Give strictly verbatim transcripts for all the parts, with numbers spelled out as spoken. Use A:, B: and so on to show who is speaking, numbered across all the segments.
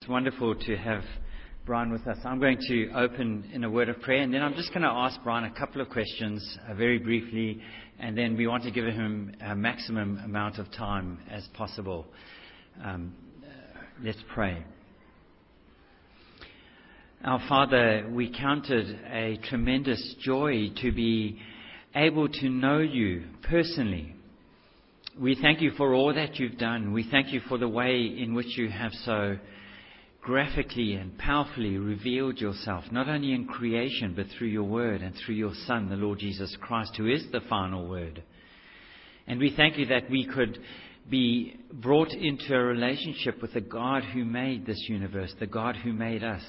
A: wonderful to have Brian with us. I'm going to open in a word of prayer, and then I'm just going to ask Brian a couple of questions uh, very briefly, and then we want to give him a maximum amount of time as possible. Um, uh, let's pray. Our Father, we count it a tremendous joy to be able to know you personally. We thank you for all that you've done. We thank you for the way in which you have so graphically and powerfully revealed yourself, not only in creation, but through your word and through your Son, the Lord Jesus Christ, who is the final word. And we thank you that we could be brought into a relationship with the God who made this universe, the God who made us.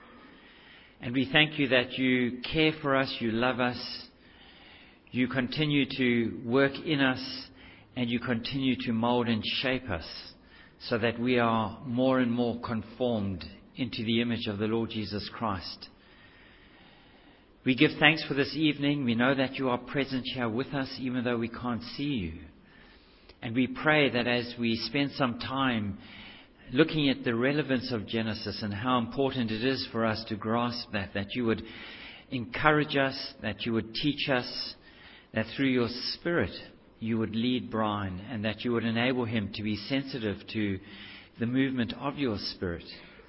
A: And we thank you that you care for us, you love us, you continue to work in us, and you continue to mold and shape us so that we are more and more conformed into the image of the Lord Jesus Christ. We give thanks for this evening. We know that you are present here with us even though we can't see you. And we pray that as we spend some time looking at the relevance of Genesis and how important it is for us to grasp that, that you would encourage us, that you would teach us, that through your Spirit you would lead Brian, and that you would enable him to be sensitive to the movement of your Spirit.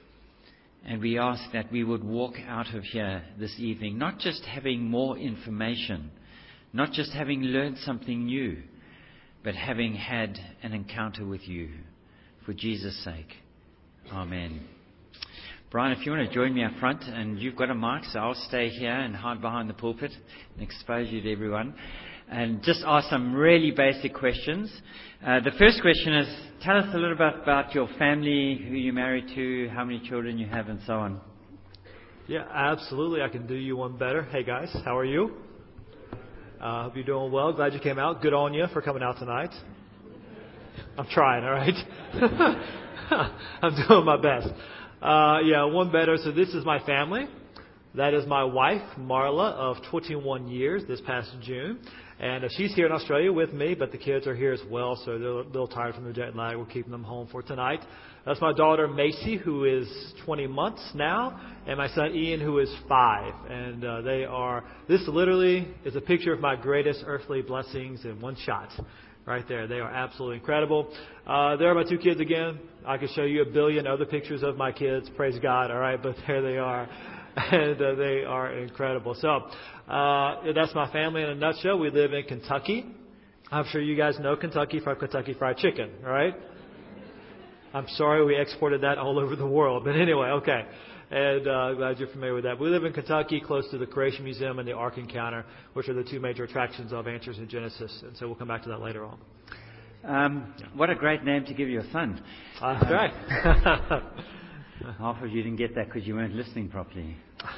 A: And we ask that we would walk out of here this evening, not just having more information, not just having learned something new, but having had an encounter with you. For Jesus' sake. Amen. Brian, if you want to join me up front, and you've got a mic, so I'll stay here and hide behind the pulpit and expose you to everyone. And just ask some really basic questions. Uh, the first question is, tell us a little bit about your family, who you're married to, how many children you have, and so on.
B: Yeah, absolutely. I can do you one better. Hey, guys, how are you? I uh, hope you're doing well. Glad you came out. Good on you for coming out tonight. I'm trying, all right? I'm doing my best. Uh, yeah, one better. So this is my family. That is my wife, Marla, of twenty-one years this past June. And uh, she's here in Australia with me, but the kids are here as well, so they're a little tired from the jet lag. We're keeping them home for tonight. That's my daughter, Macy, who is twenty months now, and my son, Ian, who is five. And uh, they are, this literally is a picture of my greatest earthly blessings in one shot. Right there. They are absolutely incredible. Uh, there are my two kids again. I could show you a billion other pictures of my kids. Praise God. All right. But there they are. And uh, they are incredible. So uh, that's my family in a nutshell. We live in Kentucky. I'm sure you guys know Kentucky from Kentucky Fried Chicken. All right. I'm sorry we exported that all over the world. But anyway, okay. And uh, glad you're familiar with that. We live in Kentucky, close to the Creation Museum and the Ark Encounter, which are the two major attractions of Answers in Genesis. And so we'll come back to that later on.
A: Um, what a great name to give your son.
B: That's um, right.
A: Half of you didn't get that because you weren't listening properly.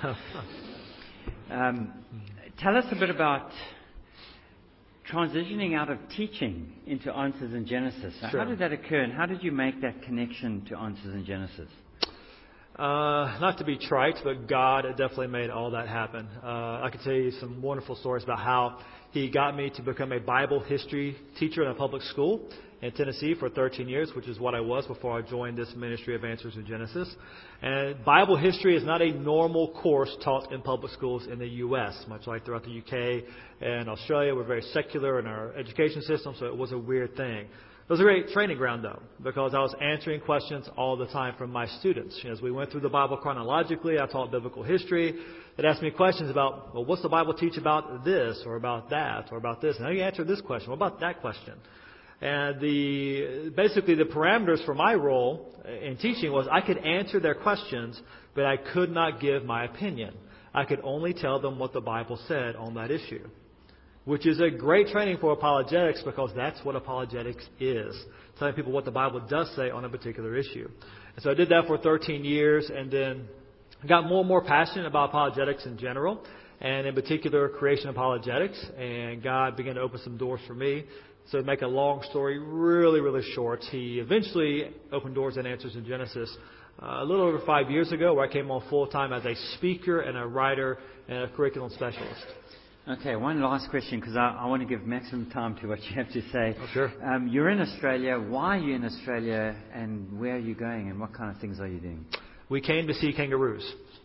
A: Um, tell us a bit about transitioning out of teaching into Answers in Genesis. Sure. How did that occur, and how did you make that connection to Answers in Genesis?
B: Uh, not to be trite, but God definitely made all that happen. Uh, I could tell you some wonderful stories about how He got me to become a Bible history teacher in a public school in Tennessee for thirteen years, which is what I was before I joined this ministry of Answers in Genesis. And Bible history is not a normal course taught in public schools in the U S, much like throughout the U K and Australia. We're very secular in our education system, so it was a weird thing. It was a great training ground, though, because I was answering questions all the time from my students. As we went through the Bible chronologically, I taught biblical history. They'd ask me questions about, well, what's the Bible teach about this or about that or about this? And how do you answer this question? What about that question? And the basically the parameters for my role in teaching was I could answer their questions, but I could not give my opinion. I could only tell them what the Bible said on that issue, which is a great training for apologetics, because that's what apologetics is, telling people what the Bible does say on a particular issue. And so I did that for thirteen years, and then got more and more passionate about apologetics in general, and in particular creation apologetics, and God began to open some doors for me. So to make a long story really, really short, He eventually opened doors and Answers in Genesis uh, a little over five years ago, where I came on full-time as a speaker and a writer and a curriculum specialist.
A: Okay, one last question, because I, I want to give maximum time to what you have to say.
B: Oh, sure.
A: Um, you're in Australia. Why are you in Australia, and where are you going, and what kind of things are you doing?
B: We came to see kangaroos.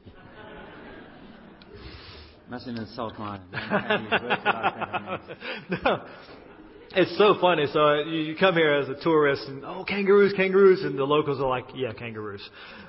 A: Mustn't insult my... my
B: No. It's so funny. So uh, you, you come here as a tourist, and, oh, kangaroos, kangaroos, and the locals are like, yeah, kangaroos.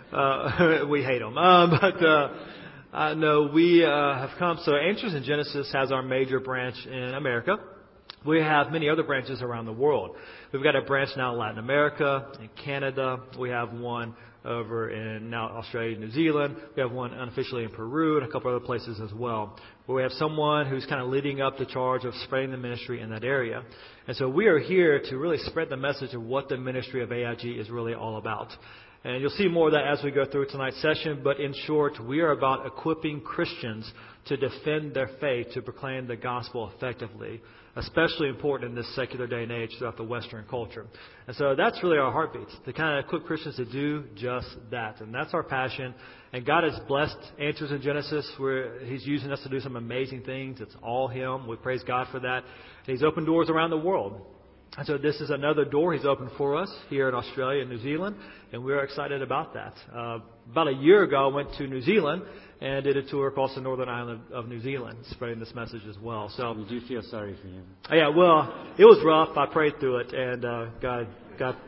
B: Uh, we hate them. Um, but... Uh, Uh, no, we uh, have come. So Answers in Genesis has our major branch in America. We have many other branches around the world. We've got a branch now in Latin America, in Canada. We have one over in now Australia, New Zealand. We have one unofficially in Peru and a couple other places as well, where we have someone who's kind of leading up the charge of spreading the ministry in that area. And so we are here to really spread the message of what the ministry of A I G is really all about. And you'll see more of that as we go through tonight's session. But in short, we are about equipping Christians to defend their faith, to proclaim the gospel effectively, especially important in this secular day and age throughout the Western culture. And so that's really our heartbeat, to kind of equip Christians to do just that. And that's our passion. And God has blessed Answers in Genesis, where He's using us to do some amazing things. It's all Him. We praise God for that. And He's opened doors around the world. And so this is another door He's opened for us here in Australia and New Zealand, and we're excited about that. Uh, about a year ago, I went to New Zealand and did a tour across the northern island of New Zealand, spreading this message as well. So
A: you do feel sorry for Him.
B: Yeah, well, it was rough. I prayed through it, and uh, God, God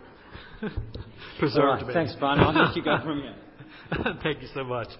B: preserved
A: All right,
B: me.
A: Thanks, Brian. I'll let you go from here.
B: Thank you so much.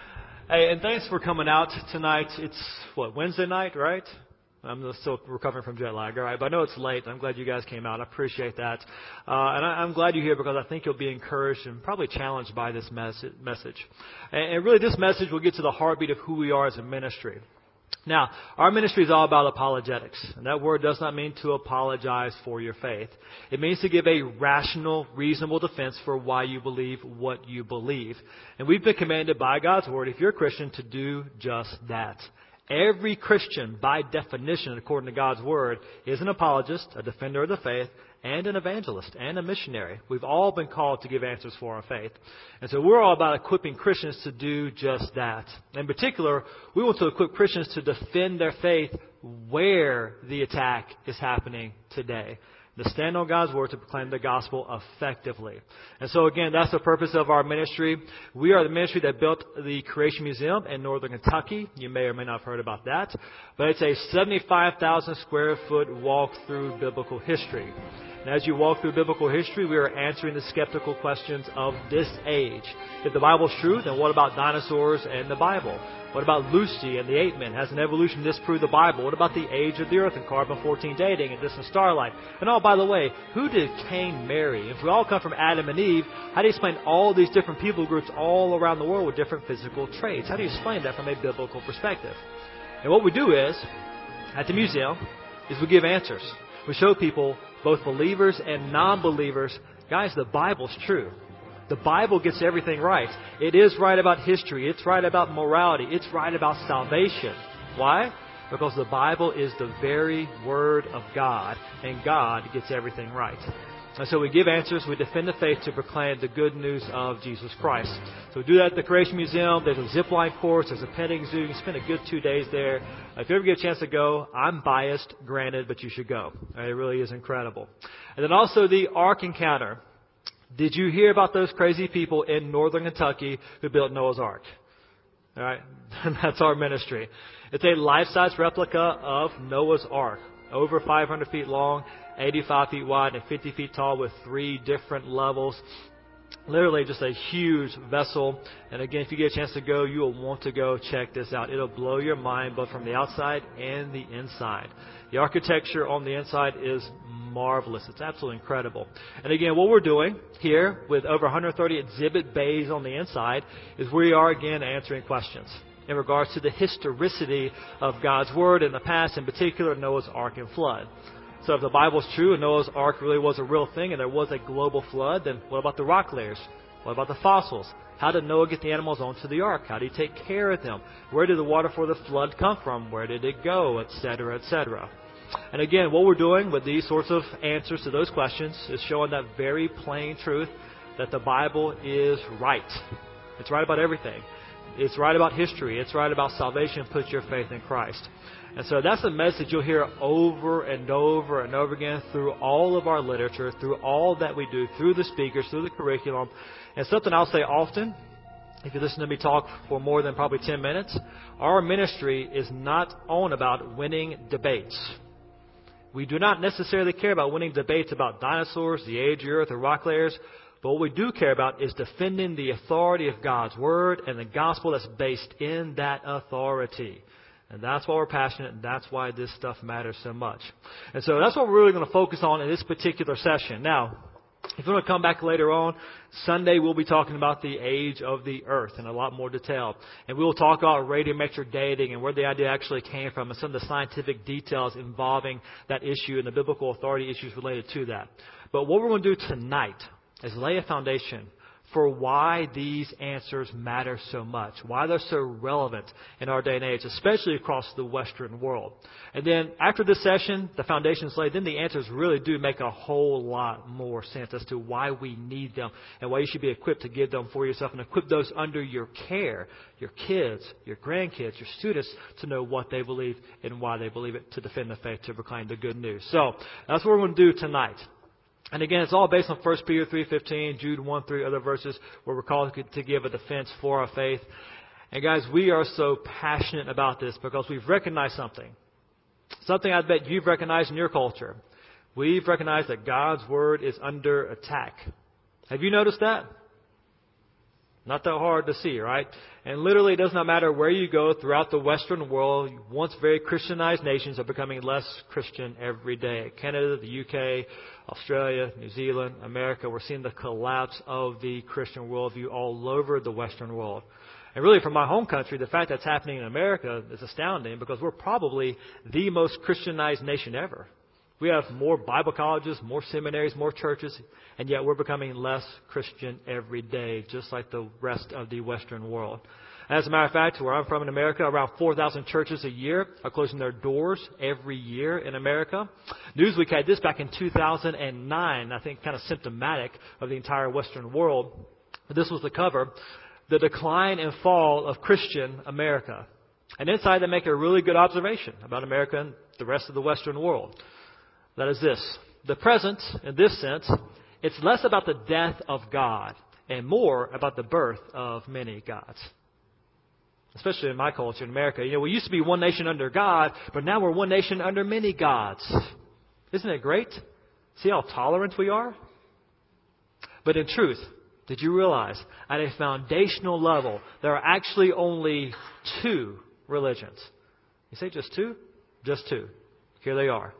B: Hey, and thanks for coming out tonight. It's, what, Wednesday night, right? I'm still recovering from jet lag, all right? But I know it's late. I'm glad you guys came out. I appreciate that. Uh, and I, I'm glad you're here because I think you'll be encouraged and probably challenged by this mes- message. And, and really, this message will get to the heartbeat of who we are as a ministry. Now, our ministry is all about apologetics. And that word does not mean to apologize for your faith. It means to give a rational, reasonable defense for why you believe what you believe. And we've been commanded by God's word, if you're a Christian, to do just that. Every Christian, by definition, according to God's Word, is an apologist, a defender of the faith, and an evangelist, and a missionary. We've all been called to give answers for our faith. And so we're all about equipping Christians to do just that. In particular, we want to equip Christians to defend their faith where the attack is happening today. To stand on God's Word to proclaim the gospel effectively. And so again, that's the purpose of our ministry. We are the ministry that built the Creation Museum in northern Kentucky. You may or may not have heard about that. But it's a seventy-five thousand square foot walk through biblical history. And as you walk through biblical history, we are answering the skeptical questions of this age. If the Bible's true, then what about dinosaurs and the Bible? What about Lucy and the ape men? Has an evolution disproved the Bible? What about the age of the earth and carbon fourteen dating and distant starlight? And oh, by the way, who did Cain marry? If we all come from Adam and Eve, how do you explain all these different people groups all around the world with different physical traits? How do you explain that from a biblical perspective? And what we do is, at the museum, is we give answers. We show people, both believers and non-believers, guys, the Bible's true. The Bible gets everything right. It is right about history. It's right about morality. It's right about salvation. Why? Because the Bible is the very Word of God, and God gets everything right. And so we give answers. We defend the faith to proclaim the good news of Jesus Christ. So we do that at the Creation Museum. There's a zip line course. There's a petting zoo. You can spend a good two days there. If you ever get a chance to go, I'm biased, granted, but you should go. It really is incredible. And then also the Ark Encounter. Did you hear about those crazy people in northern Kentucky who built Noah's Ark? All right, that's our ministry. It's a life-size replica of Noah's Ark, over five hundred feet long, eighty-five feet wide, and fifty feet tall with three different levels. Literally just a huge vessel. And again, if you get a chance to go, you will want to go check this out. It'll blow your mind, both from the outside and the inside. The architecture on the inside is marvelous. It's absolutely incredible. And again, what we're doing here with over one hundred thirty exhibit bays on the inside is we are again answering questions in regards to the historicity of God's Word in the past, in particular Noah's Ark and flood. So if the Bible's true and Noah's Ark really was a real thing and there was a global flood, then what about the rock layers? What about the fossils? How did Noah get the animals onto the ark? How did he take care of them? Where did the water for the flood come from? Where did it go? Et cetera, et cetera. And again, what we're doing with these sorts of answers to those questions is showing that very plain truth that the Bible is right. It's right about everything. It's right about history. It's right about salvation. Put your faith in Christ. And so that's a message you'll hear over and over and over again through all of our literature, through all that we do, through the speakers, through the curriculum. And something I'll say often, if you listen to me talk for more than probably ten minutes, our ministry is not on about winning debates. We do not necessarily care about winning debates about dinosaurs, the age of the earth, or rock layers. But what we do care about is defending the authority of God's Word and the gospel that's based in that authority. And that's why we're passionate, and that's why this stuff matters so much. And so that's what we're really going to focus on in this particular session. Now, if you want to come back later on, Sunday we'll be talking about the age of the earth in a lot more detail. And we'll talk about radiometric dating and where the idea actually came from and some of the scientific details involving that issue and the biblical authority issues related to that. But what we're going to do tonight is lay a foundation for why these answers matter so much, why they're so relevant in our day and age, especially across the Western world. And then after this session, the foundation's laid, then the answers really do make a whole lot more sense as to why we need them and why you should be equipped to give them for yourself and equip those under your care, your kids, your grandkids, your students, to know what they believe and why they believe it, to defend the faith, to proclaim the good news. So that's what we're going to do tonight. And again, it's all based on First Peter three fifteen, Jude one through other verses where we're called to give a defense for our faith. And guys, we are so passionate about this because we've recognized something. Something I bet you've recognized in your culture. We've recognized that God's Word is under attack. Have you noticed that? Not that hard to see, right? And literally, it does not matter where you go throughout the Western world. Once very Christianized nations are becoming less Christian every day. Canada, the U K, Australia, New Zealand, America, we're seeing the collapse of the Christian worldview all over the Western world. And really, from my home country, the fact that's happening in America is astounding because we're probably the most Christianized nation ever. We have more Bible colleges, more seminaries, more churches, and yet we're becoming less Christian every day, just like the rest of the Western world. As a matter of fact, where I'm from in America, around four thousand churches a year are closing their doors every year in America. Newsweek had this back in two thousand nine, I think kind of symptomatic of the entire Western world. But this was the cover, The Decline and Fall of Christian America. And inside they make a really good observation about America and the rest of the Western world. That is this. The present, in this sense, it's less about the death of God and more about the birth of many gods. Especially in my culture in America. You know, we used to be one nation under God, but now we're one nation under many gods. Isn't it great? See how tolerant we are? But in truth, did you realize at a foundational level, there are actually only two religions? You say just two? Just two. Here they are.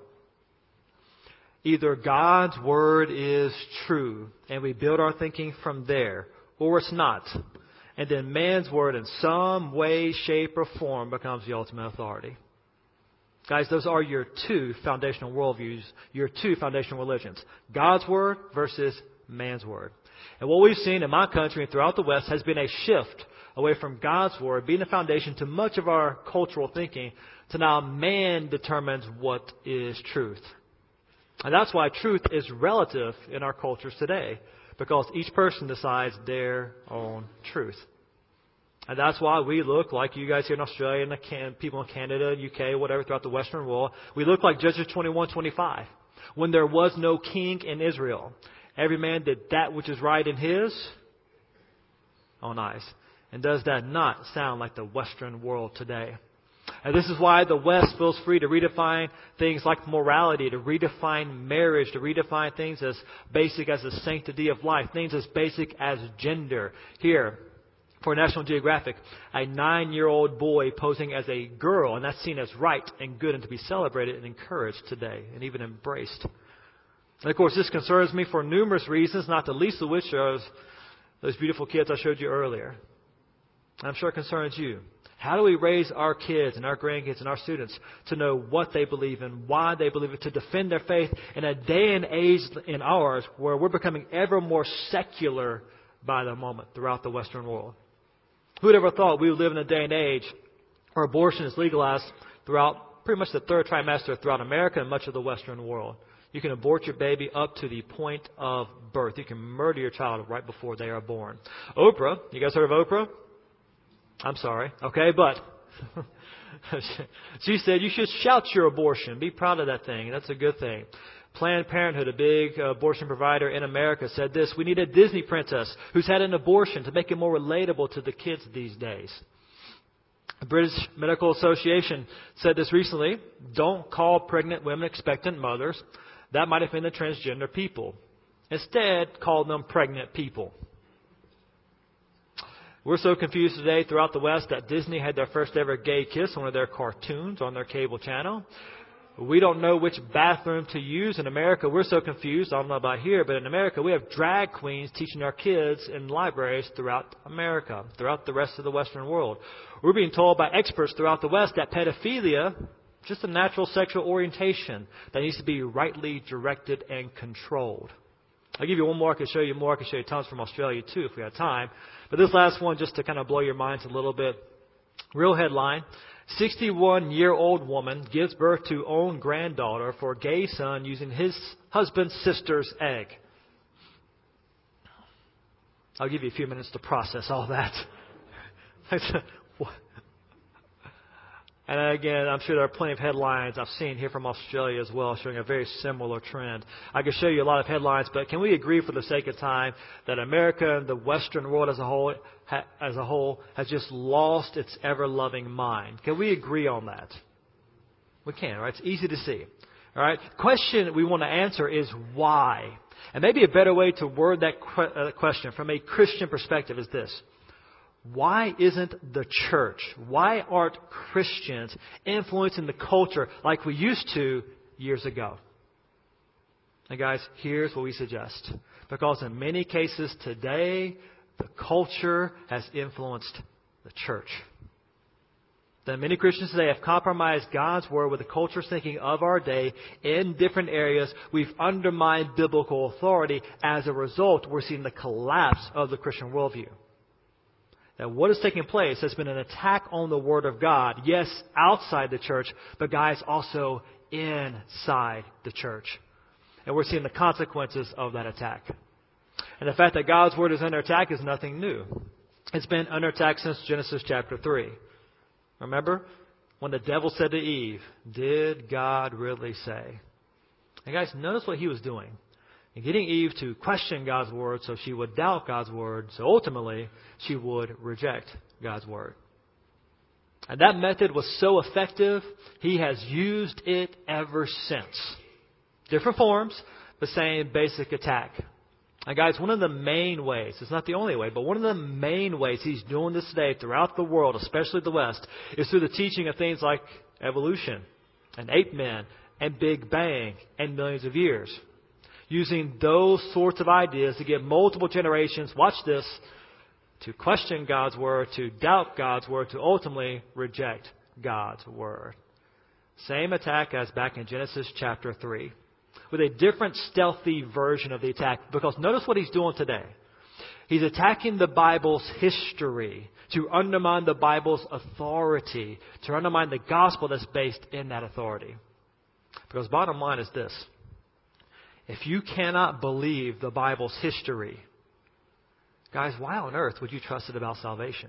B: Either God's Word is true, and we build our thinking from there, or it's not. And then man's Word in some way, shape, or form becomes the ultimate authority. Guys, those are your two foundational worldviews, your two foundational religions. God's Word versus man's Word. And what we've seen in my country and throughout the West has been a shift away from God's Word being the foundation to much of our cultural thinking to now man determines what is truth. And that's why truth is relative in our cultures today, because each person decides their own truth. And that's why we look like you guys here in Australia and the can, people in Canada, U K, whatever, throughout the Western world. We look like Judges twenty-one twenty-five, when there was no king in Israel. Every man did that which is right in his own eyes. And does that not sound like the Western world today? And this is why the West feels free to redefine things like morality, to redefine marriage, to redefine things as basic as the sanctity of life, things as basic as gender. Here, for National Geographic, a nine-year-old boy posing as a girl, and that's seen as right and good and to be celebrated and encouraged today, and even embraced. And of course, this concerns me for numerous reasons, not the least of which are those beautiful kids I showed you earlier. I'm sure it concerns you. How do we raise our kids and our grandkids and our students to know what they believe and why they believe it, to defend their faith in a day and age in ours where we're becoming ever more secular by the moment throughout the Western world? Who would ever thought we would live in a day and age where abortion is legalized throughout pretty much the third trimester throughout America and much of the Western world? You can abort your baby up to the point of birth. You can murder your child right before they are born. Oprah, you guys heard of Oprah? I'm sorry. Okay, but she said you should shout your abortion. Be proud of that thing. That's a good thing. Planned Parenthood, a big abortion provider in America, said this: we need a Disney princess who's had an abortion to make it more relatable to the kids these days. The British Medical Association said this recently: don't call pregnant women expectant mothers. That might offend the transgender people. Instead, call them pregnant people. We're so confused today throughout the West that Disney had their first ever gay kiss on one of their cartoons on their cable channel. We don't know which bathroom to use in America. We're so confused. I don't know about here, but in America, we have drag queens teaching our kids in libraries throughout America, throughout the rest of the Western world. We're being told by experts throughout the West that pedophilia is just a natural sexual orientation that needs to be rightly directed and controlled. I'll give you one more. I can show you more. I can show you tons from Australia, too, if we have time. But this last one, just to kind of blow your minds a little bit. Real headline: sixty-one-year-old woman gives birth to own granddaughter for gay son using his husband's sister's egg. I'll give you a few minutes to process all that. And again, I'm sure there are plenty of headlines I've seen here from Australia as well showing a very similar trend. I could show you a lot of headlines, but can we agree for the sake of time that America and the Western world as a whole, ha, as a whole has just lost its ever-loving mind? Can we agree on that? We can, right? It's easy to see. All right. The question we want to answer is why? And maybe a better way to word that question from a Christian perspective is this: why isn't the church, why aren't Christians influencing the culture like we used to years ago? And guys, here's what we suggest. Because in many cases today, the culture has influenced the church. That many Christians today have compromised God's Word with the culture's thinking of our day in different areas. We've undermined biblical authority. As a result, we're seeing the collapse of the Christian worldview. That what is taking place has been an attack on the Word of God. Yes, outside the church, but guys, also inside the church. And we're seeing the consequences of that attack. And the fact that God's Word is under attack is nothing new. It's been under attack since Genesis chapter three. Remember when the devil said to Eve, "Did God really say?" And guys, notice what he was doing. And getting Eve to question God's Word so she would doubt God's Word, so ultimately she would reject God's Word. And that method was so effective, he has used it ever since. Different forms, the same basic attack. And guys, one of the main ways, it's not the only way, but one of the main ways he's doing this today throughout the world, especially the West, is through the teaching of things like evolution and ape men and Big Bang and millions of years. Using those sorts of ideas to get multiple generations, watch this, to question God's Word, to doubt God's Word, to ultimately reject God's Word. Same attack as back in Genesis chapter three, with a different stealthy version of the attack. Because notice what he's doing today. He's attacking the Bible's history to undermine the Bible's authority, to undermine the gospel that's based in that authority. Because bottom line is this: if you cannot believe the Bible's history, guys, why on earth would you trust it about salvation?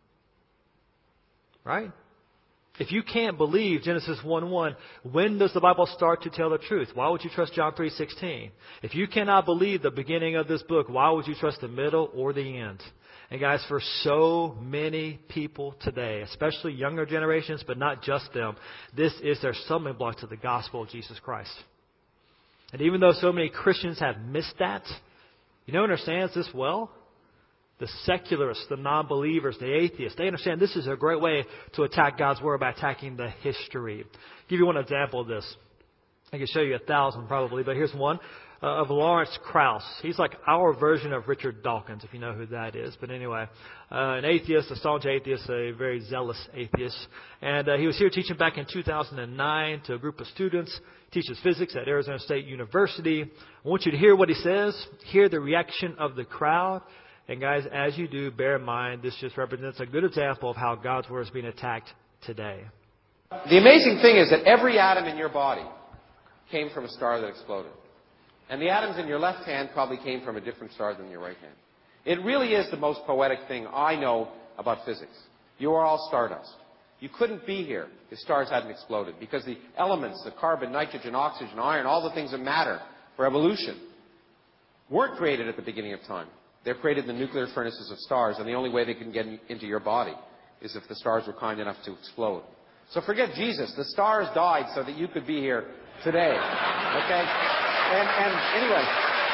B: Right? If you can't believe Genesis one one, when does the Bible start to tell the truth? Why would you trust John three sixteen? If you cannot believe the beginning of this book, why would you trust the middle or the end? And guys, for so many people today, especially younger generations, but not just them, this is their stumbling block to the gospel of Jesus Christ. And even though so many Christians have missed that, you know who understands this well? The secularists, the non-believers, the atheists. They understand this is a great way to attack God's Word by attacking the history. I'll give you one example of this. I can show you a thousand probably, but here's one uh, of Lawrence Krauss. He's like our version of Richard Dawkins, if you know who that is. But anyway, uh, an atheist, a staunch atheist, a very zealous atheist. And uh, he was here teaching back in two thousand nine to a group of students. He teaches physics at Arizona State University. I want you to hear what he says, hear the reaction of the crowd. And guys, as you do, bear in mind, this just represents a good example of how God's Word is being attacked today.
C: The amazing thing is that every atom in your body came from a star that exploded. And the atoms in your left hand probably came from a different star than your right hand. It really is the most poetic thing I know about physics. You are all stardust. You couldn't be here if stars hadn't exploded, because the elements, the carbon, nitrogen, oxygen, iron, all the things that matter for evolution, weren't created at the beginning of time. They're created in the nuclear furnaces of stars, and the only way they can get into your body is if the stars were kind enough to explode. So forget Jesus. The stars died so that you could be here today. Okay? And, and anyway,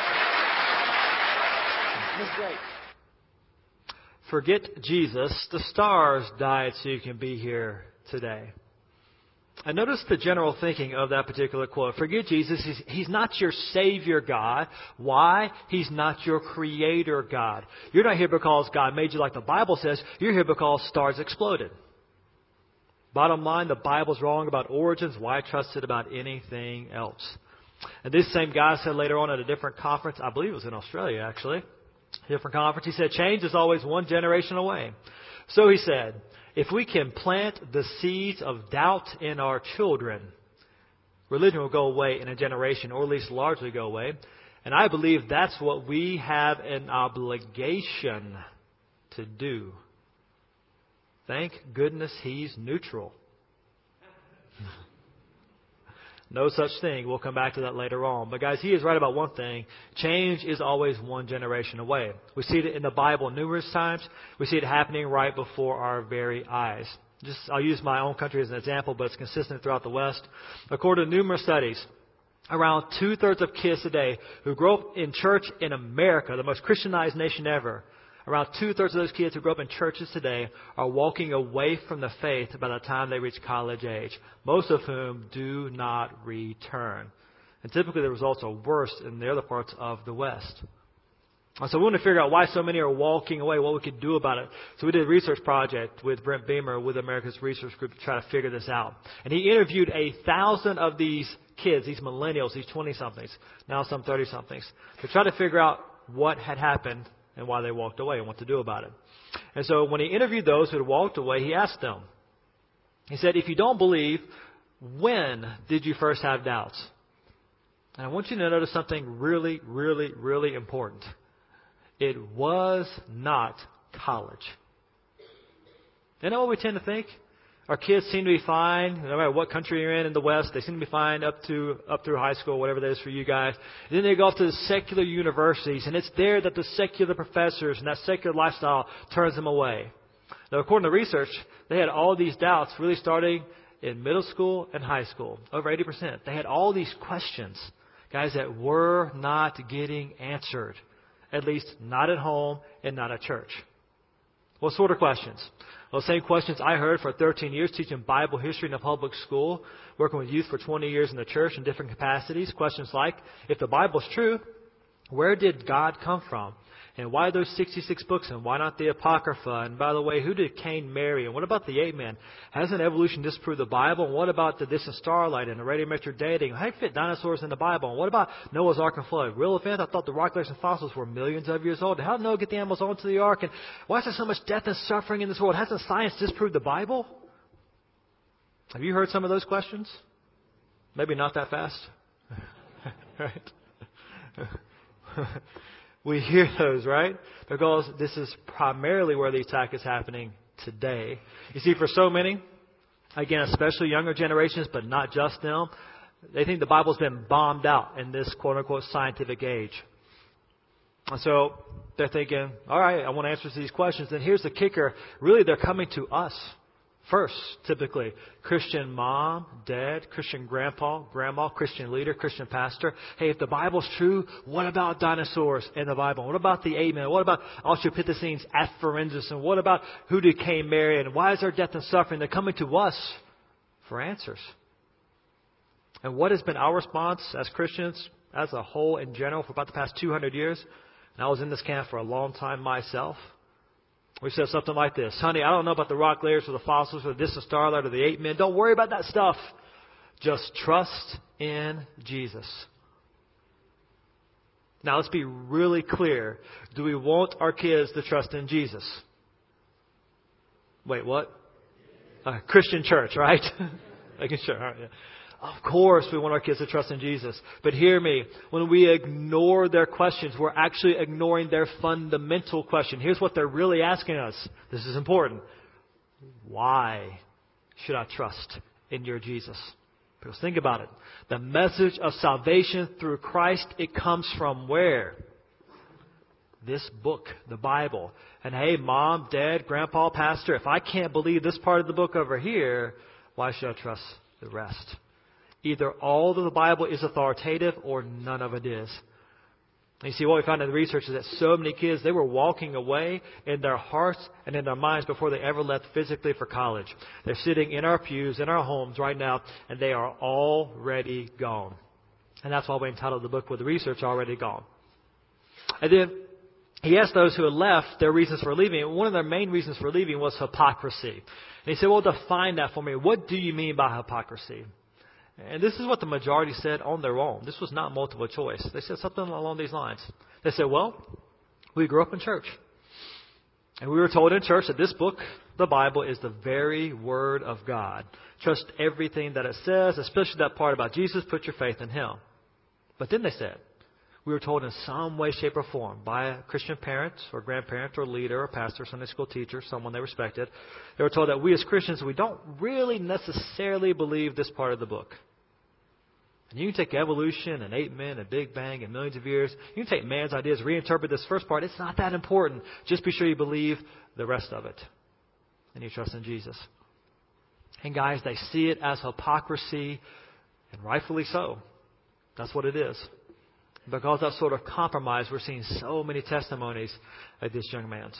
C: this is great.
B: Forget Jesus. The stars died so you can be here today. And notice the general thinking of that particular quote. Forget Jesus. He's, he's not your Savior God. Why? He's not your Creator God. You're not here because God made you like the Bible says. You're here because stars exploded. Bottom line, the Bible's wrong about origins. Why trust it about anything else? And this same guy said later on at a different conference, I believe it was in Australia actually, different conference, he said, change is always one generation away. So he said, if we can plant the seeds of doubt in our children, religion will go away in a generation, or at least largely go away. And I believe that's what we have an obligation to do. Thank goodness he's neutral. No such thing. We'll come back to that later on. But guys, he is right about one thing. Change is always one generation away. We see it in the Bible numerous times. We see it happening right before our very eyes. Just, I'll use my own country as an example, but it's consistent throughout the West. According to numerous studies, around two-thirds of kids today who grow up in church in America, the most Christianized nation ever, around two-thirds of those kids who grow up in churches today are walking away from the faith by the time they reach college age, most of whom do not return. And typically the results are worse in the other parts of the West. And so we want to figure out why so many are walking away, what we could do about it. So we did a research project with Brent Beamer with America's Research Group to try to figure this out. And he interviewed a thousand of these kids, these millennials, these twenty-somethings, now some thirty-somethings, to try to figure out what had happened and why they walked away and what to do about it. And so when he interviewed those who had walked away, he asked them, he said, if you don't believe, when did you first have doubts? And I want you to notice something really, really, really important. It was not college. Isn't that what we tend to think? Our kids seem to be fine, no matter what country you're in in the West. They seem to be fine up to up through high school, whatever that is for you guys. And then they go off to the secular universities, and it's there that the secular professors and that secular lifestyle turns them away. Now, according to research, they had all these doubts really starting in middle school and high school, over eighty percent. They had all these questions, guys, that were not getting answered, at least not at home and not at church. What sort of questions? Well, the same questions I heard for thirteen years teaching Bible history in a public school, working with youth for twenty years in the church in different capacities. Questions like, if the Bible's true, where did God come from? And why those sixty-six books? And why not the Apocrypha? And by the way, who did Cain marry? And what about the ape man? Hasn't evolution disproved the Bible? And what about the distant starlight and the radiometric dating? How do you fit dinosaurs in the Bible? And what about Noah's Ark and flood? Real event? I thought the rock layers and fossils were millions of years old. How did Noah get the animals onto the ark? And why is there so much death and suffering in this world? Hasn't science disproved the Bible? Have you heard some of those questions? Maybe not that fast. Right? We hear those, right? Because this is primarily where the attack is happening today. You see, for so many, again, especially younger generations, but not just them, they think the Bible's been bombed out in this quote-unquote scientific age. And so they're thinking, all right, I want answers to these questions. And here's the kicker. Really, they're coming to us first, typically. Christian mom, dad, Christian grandpa, grandma, Christian leader, Christian pastor. Hey, if the Bible's true, what about dinosaurs in the Bible? What about the ape man? What about Australopithecines afarensis? And what about who did Cain marry? And why is there death and suffering? They're coming to us for answers. And what has been our response as Christians, as a whole in general, for about the past two hundred years? And I was in this camp for a long time myself. We said something like this. Honey, I don't know about the rock layers or the fossils or the distant starlight or the ape men. Don't worry about that stuff. Just trust in Jesus. Now, let's be really clear. Do we want our kids to trust in Jesus? Wait, what? Uh, Christian church, right? Making sure. All right, yeah. Of course, we want our kids to trust in Jesus. But hear me, when we ignore their questions, we're actually ignoring their fundamental question. Here's what they're really asking us. This is important. Why should I trust in your Jesus? Because think about it. The message of salvation through Christ, it comes from where? This book, the Bible. And hey, mom, dad, grandpa, pastor, if I can't believe this part of the book over here, why should I trust the rest? Either all of the Bible is authoritative or none of it is. And you see, what we found in the research is that so many kids, they were walking away in their hearts and in their minds before they ever left physically for college. They're sitting in our pews, in our homes right now, and they are already gone. And that's why we entitled the book with the research already gone. And then he asked those who had left their reasons for leaving. And one of their main reasons for leaving was hypocrisy. And he said, well, define that for me. What do you mean by hypocrisy? And this is what the majority said on their own. This was not multiple choice. They said something along these lines. They said, well, we grew up in church. And we were told in church that this book, the Bible, is the very Word of God. Trust everything that it says, especially that part about Jesus, put your faith in Him. But then they said, we were told in some way, shape, or form by a Christian parent or grandparent or leader or pastor, Sunday school teacher, someone they respected. They were told that we as Christians, we don't really necessarily believe this part of the book. And you can take evolution and eight men and Big Bang and millions of years. You can take man's ideas, reinterpret this first part. It's not that important. Just be sure you believe the rest of it. And you trust in Jesus. And guys, they see it as hypocrisy, and rightfully so. That's what it is. Because of that sort of compromise, we're seeing so many testimonies like this young man's.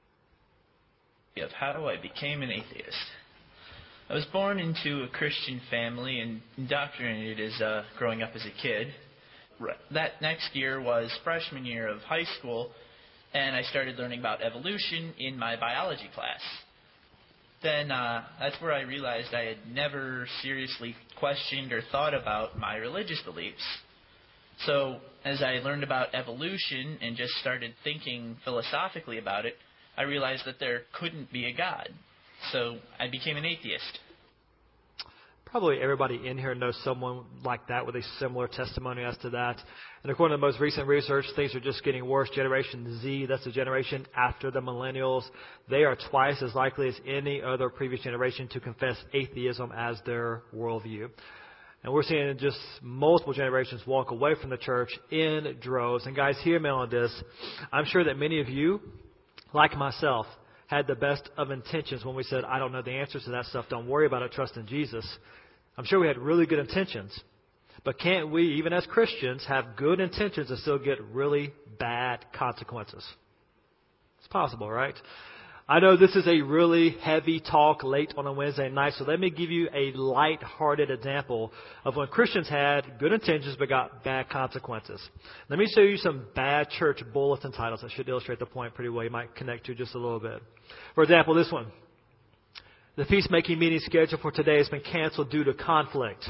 D: Of how I became an atheist. I was born into a Christian family and indoctrinated as uh, growing up as a kid. That next year was freshman year of high school, and I started learning about evolution in my biology class. Then uh, that's where I realized I had never seriously questioned or thought about my religious beliefs. So as I learned about evolution and just started thinking philosophically about it, I realized that there couldn't be a God. So I became an atheist.
B: Probably everybody in here knows someone like that with a similar testimony as to that. And according to the most recent research, things are just getting worse. Generation Z, that's the generation after the millennials, they are twice as likely as any other previous generation to confess atheism as their worldview. And we're seeing just multiple generations walk away from the church in droves. And guys, hear me on this. I'm sure that many of you, like myself, had the best of intentions when we said, I don't know the answers to that stuff. Don't worry about it. Trust in Jesus. I'm sure we had really good intentions. But can't we, even as Christians, have good intentions and still get really bad consequences? It's possible, right? I know this is a really heavy talk late on a Wednesday night, so let me give you a light-hearted example of when Christians had good intentions but got bad consequences. Let me show you some bad church bulletin titles that should illustrate the point pretty well. You might connect to just a little bit. For example, this one. The peacemaking meeting scheduled for today has been canceled due to conflict.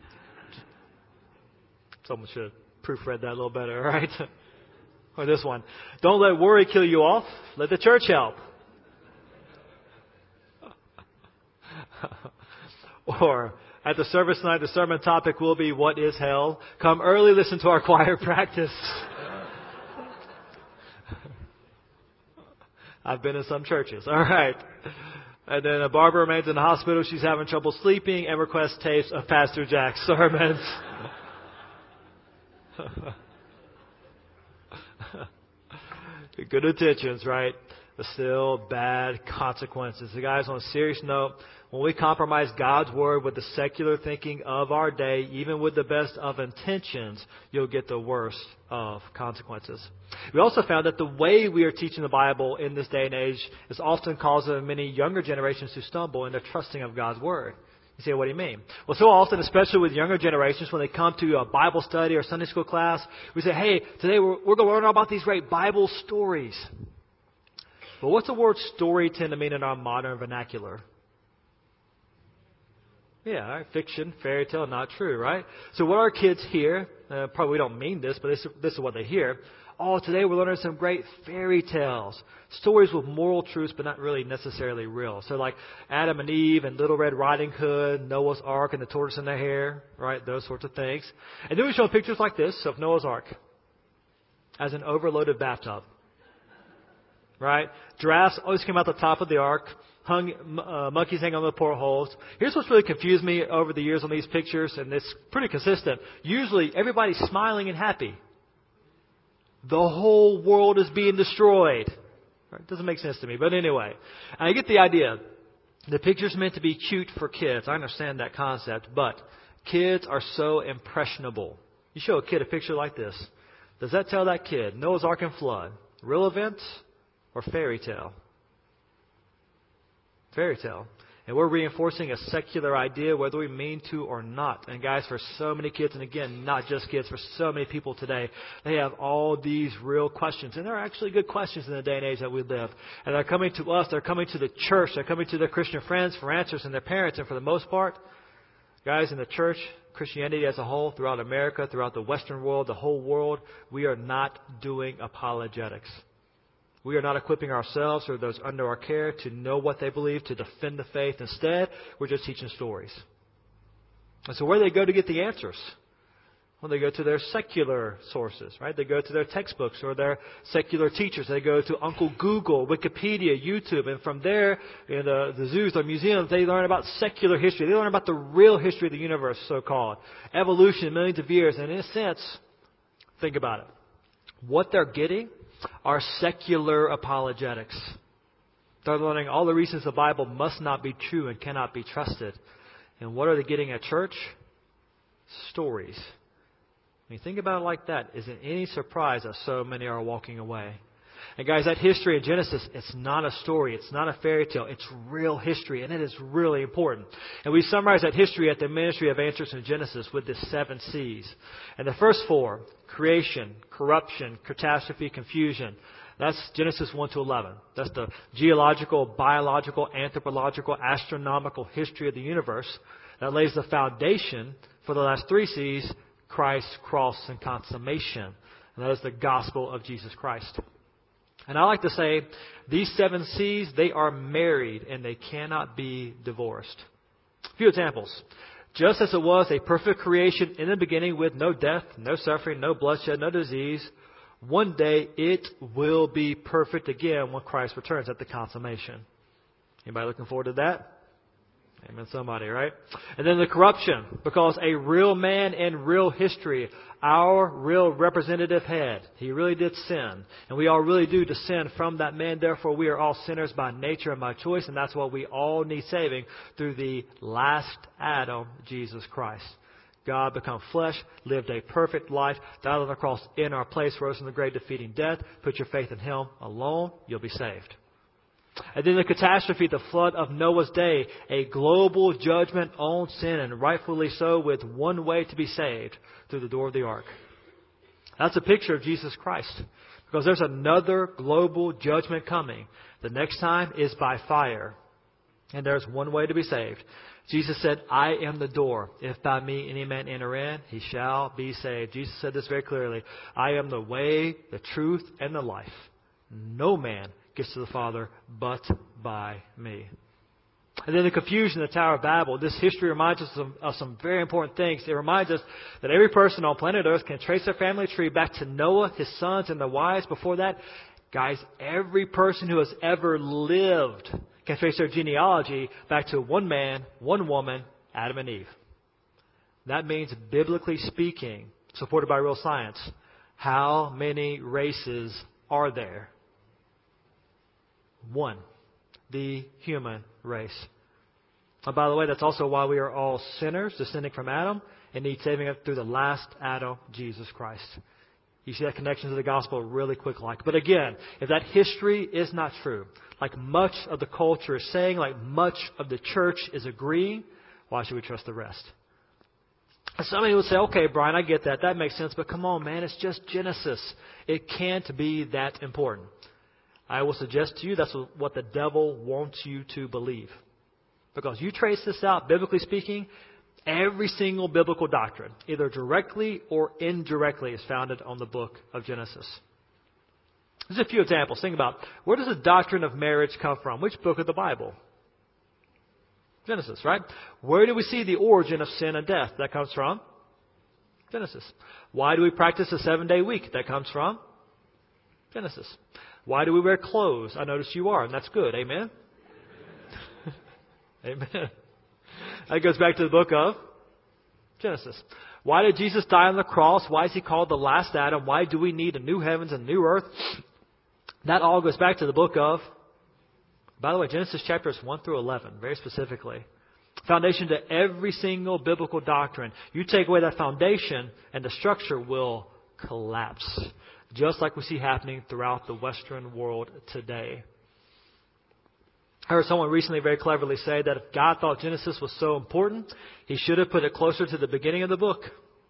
B: Someone should have proofread that a little better, right? Or this one. Don't let worry kill you off. Let the church help. Or, at the service tonight, the sermon topic will be, what is hell? Come early, listen to our choir practice. I've been in some churches. All right. And then a barber remains in the hospital. She's having trouble sleeping and requests tapes of Pastor Jack's sermons. Good intentions, right? But still bad consequences. The guys, on a serious note, when we compromise God's word with the secular thinking of our day, even with the best of intentions, you'll get the worst of consequences. We also found that the way we are teaching the Bible in this day and age is often causing many younger generations to stumble in their trusting of God's word. You say, what do you mean? Well, so often, especially with younger generations, when they come to a Bible study or Sunday school class, we say, hey, today we're, we're going to learn about these great Bible stories. But what's the word story tend to mean in our modern vernacular? Yeah, right? Fiction, fairy tale, not true, right? So what our kids hear, uh, probably don't mean this, but this, this is what they hear. Oh, today we're learning some great fairy tales. Stories with moral truths, but not really necessarily real. So like Adam and Eve and Little Red Riding Hood, Noah's Ark and the tortoise in the hare, right? Those sorts of things. And then we show pictures like this of Noah's Ark as an overloaded bathtub. right? Giraffes always came out the top of the ark. Hung, uh, monkeys hang on the portholes. Here's what's really confused me over the years on these pictures, and it's pretty consistent. Usually, everybody's smiling and happy. The whole world is being destroyed. Right? Doesn't make sense to me, but anyway, I get the idea. The picture's meant to be cute for kids. I understand that concept, but kids are so impressionable. You show a kid a picture like this. Does that tell that kid Noah's Ark and flood, real event or fairy tale? Fairy tale. And we're reinforcing a secular idea whether we mean to or not. And guys, for so many kids, and again, not just kids, for so many people today, they have all these real questions. And they're actually good questions in the day and age that we live. And they're coming to us, they're coming to the church, they're coming to their Christian friends for answers and their parents. And for the most part, guys, in the church, Christianity as a whole, throughout America, throughout the Western world, the whole world, we are not doing apologetics. We are not equipping ourselves or those under our care to know what they believe, to defend the faith. Instead, we're just teaching stories. And so where do they go to get the answers? Well, they go to their secular sources, right? They go to their textbooks or their secular teachers. They go to Uncle Google, Wikipedia, YouTube. And from there, in the, the zoos or museums, they learn about secular history. They learn about the real history of the universe, so-called. Evolution, millions of years. And in a sense, think about it. What they're getting are secular apologetics. They're learning all the reasons the Bible must not be true and cannot be trusted. And what are they getting at church? Stories. When you think about it like that, is it any surprise that so many are walking away? And guys, that history of Genesis, it's not a story. It's not a fairy tale. It's real history, and it is really important. And we summarize that history at the Ministry of Answers in Genesis with the seven C's. And the first four, creation, corruption, catastrophe, confusion. That's Genesis one to eleven. That's the geological, biological, anthropological, astronomical history of the universe that lays the foundation for the last three C's, Christ, cross, and consummation. And that is the gospel of Jesus Christ. And I like to say, these seven C's, they are married and they cannot be divorced. A few examples. Just as it was a perfect creation in the beginning with no death, no suffering, no bloodshed, no disease, one day it will be perfect again when Christ returns at the consummation. Anybody looking forward to that? Amen, somebody, right? And then the corruption, because a real man in real history, our real representative head, he really did sin. And we all really do descend from that man. Therefore, we are all sinners by nature and by choice. And that's what we all need saving through the last Adam, Jesus Christ. God become flesh, lived a perfect life, died on the cross in our place, rose from the grave, defeating death. Put your faith in Him alone, you'll be saved. And then the catastrophe, the flood of Noah's day, a global judgment on sin, and rightfully so, with one way to be saved, through the door of the ark. That's a picture of Jesus Christ, because there's another global judgment coming. The next time is by fire, and there's one way to be saved. Jesus said, I am the door. If by me any man enter in, he shall be saved. Jesus said this very clearly. I am the way, the truth, and the life. No man gets to the Father but by me. And then the confusion of the Tower of Babel. This history reminds us of, of some very important things. It reminds us that every person on planet Earth can trace their family tree back to Noah, his sons, and their wives. Before that, guys, every person who has ever lived can trace their genealogy back to one man, one woman, Adam and Eve. That means, biblically speaking, supported by real science, how many races are there? One. The human race. And by the way, that's also why we are all sinners, descending from Adam, and need saving up through the last Adam, Jesus Christ. You see that connection to the gospel really quick like. But again, if that history is not true, like much of the culture is saying, like much of the church is agreeing, why should we trust the rest? Somebody would say, okay, Brian, I get that. That makes sense. But come on, man, it's just Genesis. It can't be that important. I will suggest to you that's what the devil wants you to believe. Because you trace this out, biblically speaking, every single biblical doctrine, either directly or indirectly, is founded on the book of Genesis. There's a few examples. Think about, where does the doctrine of marriage come from? Which book of the Bible? Genesis, right? Where do we see the origin of sin and death? That comes from Genesis. Why do we practice a seven-day week? That comes from Genesis. Why do we wear clothes? I notice you are, and that's good. Amen? Amen. That goes back to the book of Genesis. Why did Jesus die on the cross? Why is he called the last Adam? Why do we need a new heavens and new earth? That all goes back to the book of, by the way, Genesis chapters one through eleven, very specifically. Foundation to every single biblical doctrine. You take away that foundation and the structure will collapse. Just like we see happening throughout the Western world today. I heard someone recently very cleverly say that if God thought Genesis was so important, He should have put it closer to the beginning of the book.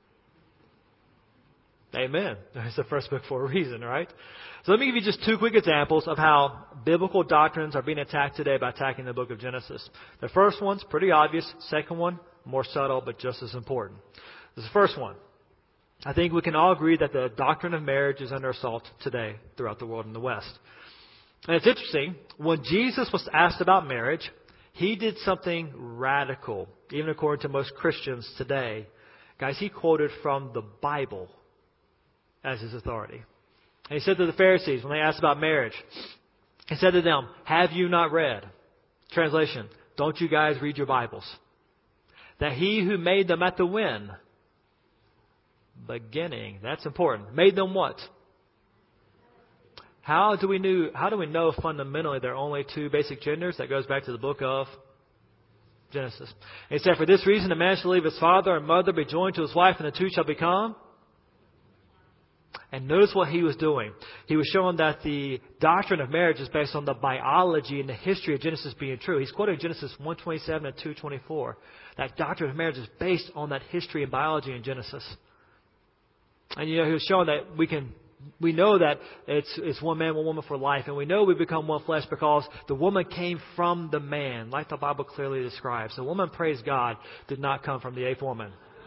B: Amen. It's the first book for a reason, right? So let me give you just two quick examples of how biblical doctrines are being attacked today by attacking the book of Genesis. The first one's pretty obvious. Second one, more subtle, but just as important. This is the first one. I think we can all agree that the doctrine of marriage is under assault today throughout the world in the West. And it's interesting, when Jesus was asked about marriage, He did something radical, even according to most Christians today. Guys, He quoted from the Bible as His authority. And He said to the Pharisees, when they asked about marriage, He said to them, have you not read? Translation, don't you guys read your Bibles? That He who made them at the when? Beginning. That's important. Made them what? How do we know, how do we know fundamentally there are only two basic genders? That goes back to the book of Genesis. It said, for this reason, a man shall leave his father and mother, be joined to his wife, and the two shall become. And notice what He was doing. He was showing that the doctrine of marriage is based on the biology and the history of Genesis being true. He's quoting Genesis one twenty-seven and two twenty-four. That doctrine of marriage is based on that history and biology in Genesis. And you know, He was showing that we can, we know that it's it's one man, one woman for life. And we know we become one flesh because the woman came from the man, like the Bible clearly describes. The woman, praise God, did not come from the eighth woman.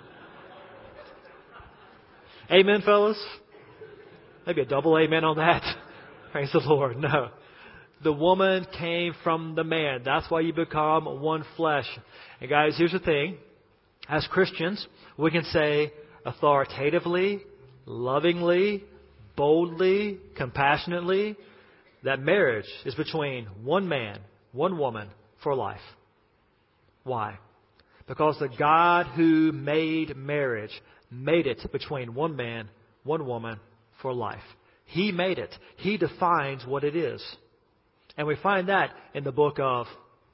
B: Amen, fellas? Maybe a double amen on that. Praise the Lord. No. The woman came from the man. That's why you become one flesh. And guys, here's the thing. As Christians, we can say authoritatively, lovingly, boldly, compassionately, that marriage is between one man, one woman for life. Why? Because the God who made marriage made it between one man, one woman for life. He made it. He defines what it is. And we find that in the book of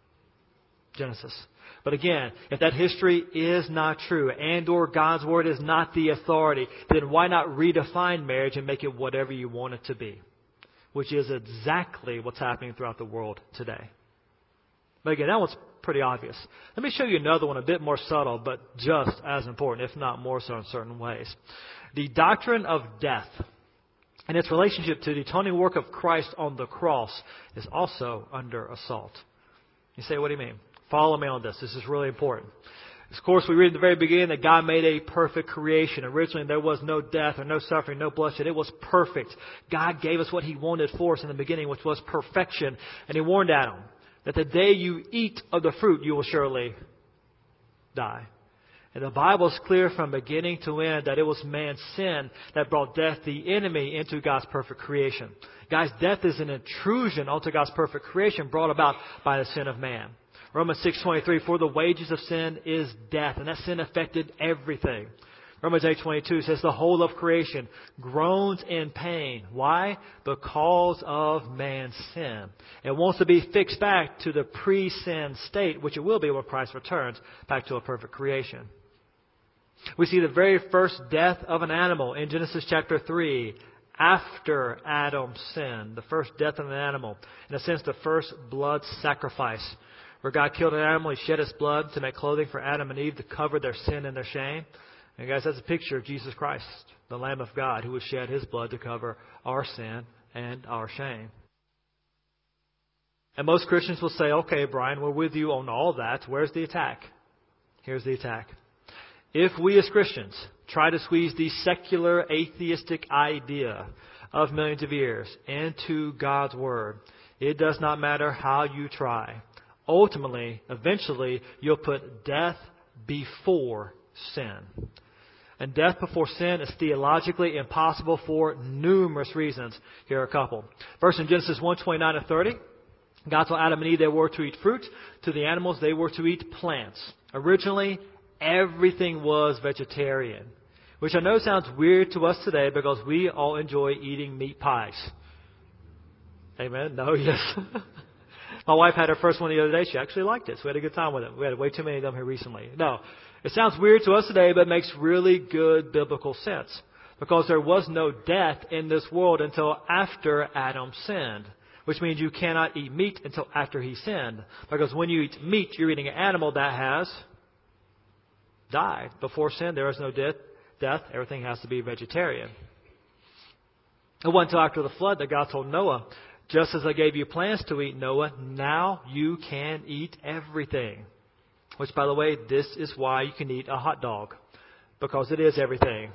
B: Genesis. But again, if that history is not true and or God's Word is not the authority, then why not redefine marriage and make it whatever you want it to be? Which is exactly what's happening throughout the world today. But again, that one's pretty obvious. Let me show you another one, a bit more subtle, but just as important, if not more so in certain ways. The doctrine of death and its relationship to the atoning work of Christ on the cross is also under assault. You say, what do you mean? Follow me on this. This is really important. Of course, we read at the very beginning that God made a perfect creation. Originally, there was no death or no suffering, no bloodshed. It was perfect. God gave us what He wanted for us in the beginning, which was perfection. And He warned Adam that the day you eat of the fruit, you will surely die. And the Bible is clear from beginning to end that it was man's sin that brought death, the enemy, into God's perfect creation. Guys, death is an intrusion onto God's perfect creation brought about by the sin of man. Romans six twenty-three, for the wages of sin is death. And that sin affected everything. Romans eight twenty-two says the whole of creation groans in pain. Why? Because of man's sin. It wants to be fixed back to the pre-sin state, which it will be when Christ returns, back to a perfect creation. We see the very first death of an animal in Genesis chapter three, after Adam sinned. The first death of an animal. In a sense, the first blood sacrifice. Where God killed an animal, He shed His blood to make clothing for Adam and Eve to cover their sin and their shame. And guys, that's a picture of Jesus Christ, the Lamb of God, who would shed His blood to cover our sin and our shame. And most Christians will say, okay, Brian, we're with you on all that. Where's the attack? Here's the attack. If we as Christians try to squeeze the secular atheistic idea of millions of years into God's Word, it does not matter how you try. Ultimately, eventually, you'll put death before sin. And death before sin is theologically impossible for numerous reasons. Here are a couple. First, in Genesis one, twenty-nine and thirty, God told Adam and Eve they were to eat fruit. To the animals, they were to eat plants. Originally, everything was vegetarian, which I know sounds weird to us today because we all enjoy eating meat pies. Amen? No, yes. My wife had her first one the other day. She actually liked it, so we had a good time with it. We had way too many of them here recently. No, it sounds weird to us today, but it makes really good biblical sense because there was no death in this world until after Adam sinned, which means you cannot eat meat until after he sinned. Because when you eat meat, you're eating an animal that has died. Before sin, there is no death. Death. Everything has to be vegetarian. It wasn't until after the flood that God told Noah, just as I gave you plants to eat, Noah, now you can eat everything. Which, by the way, this is why you can eat a hot dog. Because it is everything.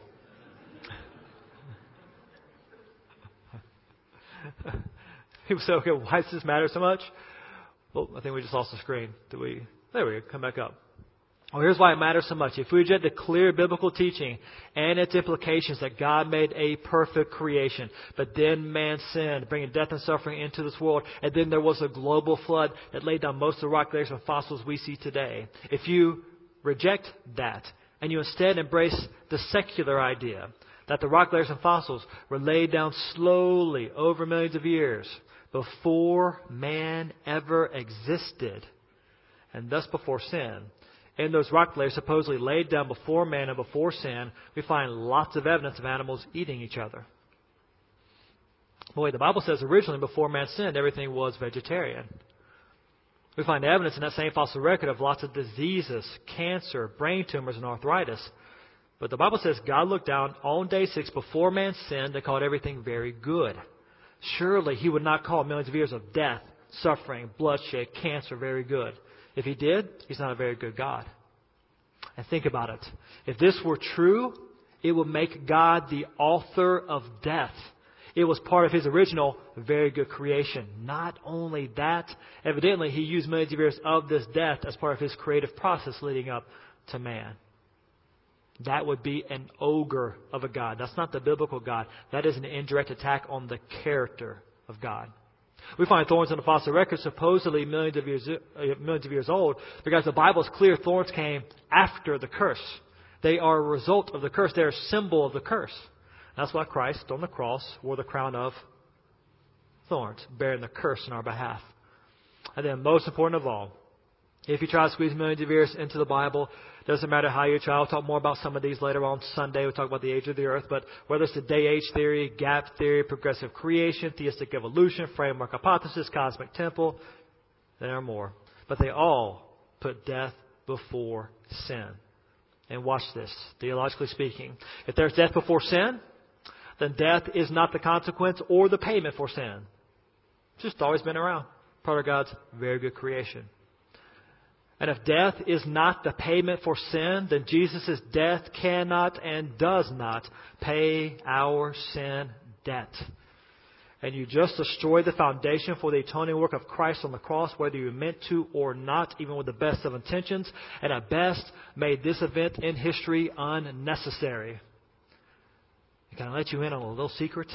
B: People say, okay, why does this matter so much? Well, I think we just lost the screen. Did we? There we go. Come back up. Well, here's why it matters so much. If we reject the clear biblical teaching and its implications that God made a perfect creation, but then man sinned, bringing death and suffering into this world, and then there was a global flood that laid down most of the rock layers and fossils we see today. If you reject that and you instead embrace the secular idea that the rock layers and fossils were laid down slowly over millions of years before man ever existed, and thus before sin, in those rock layers supposedly laid down before man and before sin, we find lots of evidence of animals eating each other. Boy, the Bible says originally before man sinned, everything was vegetarian. We find evidence in that same fossil record of lots of diseases, cancer, brain tumors, and arthritis. But the Bible says God looked down on day six before man sinned and called everything very good. Surely he would not call millions of years of death, suffering, bloodshed, cancer very good. If he did, he's not a very good God. And think about it. If this were true, it would make God the author of death. It was part of his original very good creation. Not only that, evidently he used millions of years of this death as part of his creative process leading up to man. That would be an ogre of a God. That's not the biblical God. That is an indirect attack on the character of God. We find thorns in the fossil record supposedly millions of years uh, millions of years old because the Bible is clear thorns came after the curse. They are a result of the curse. They are a symbol of the curse. That's why Christ on the cross wore the crown of thorns, bearing the curse on our behalf. And then most important of all, if you try to squeeze millions of years into the Bible, doesn't matter how you try. We'll talk more about some of these later on Sunday. We'll talk about the age of the earth. But whether it's the day-age theory, gap theory, progressive creation, theistic evolution, framework hypothesis, cosmic temple, there are more. But they all put death before sin. And watch this, theologically speaking. If there's death before sin, then death is not the consequence or the payment for sin. It's just always been around. Part of God's very good creation. And if death is not the payment for sin, then Jesus' death cannot and does not pay our sin debt. And you just destroy the foundation for the atoning work of Christ on the cross, whether you meant to or not, even with the best of intentions, and at best made this event in history unnecessary. Can I let you in on a little secret?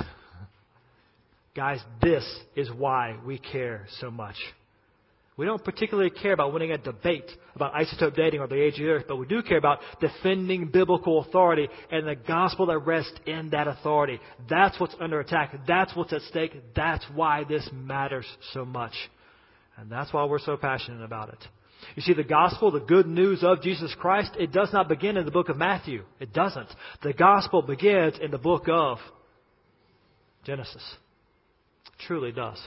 B: Guys, this is why we care so much. We don't particularly care about winning a debate about isotope dating or the age of the earth, but we do care about defending biblical authority and the gospel that rests in that authority. That's what's under attack. That's what's at stake. That's why this matters so much. And that's why we're so passionate about it. You see, the gospel, the good news of Jesus Christ, it does not begin in the book of Matthew. It doesn't. The gospel begins in the book of Genesis. It truly does.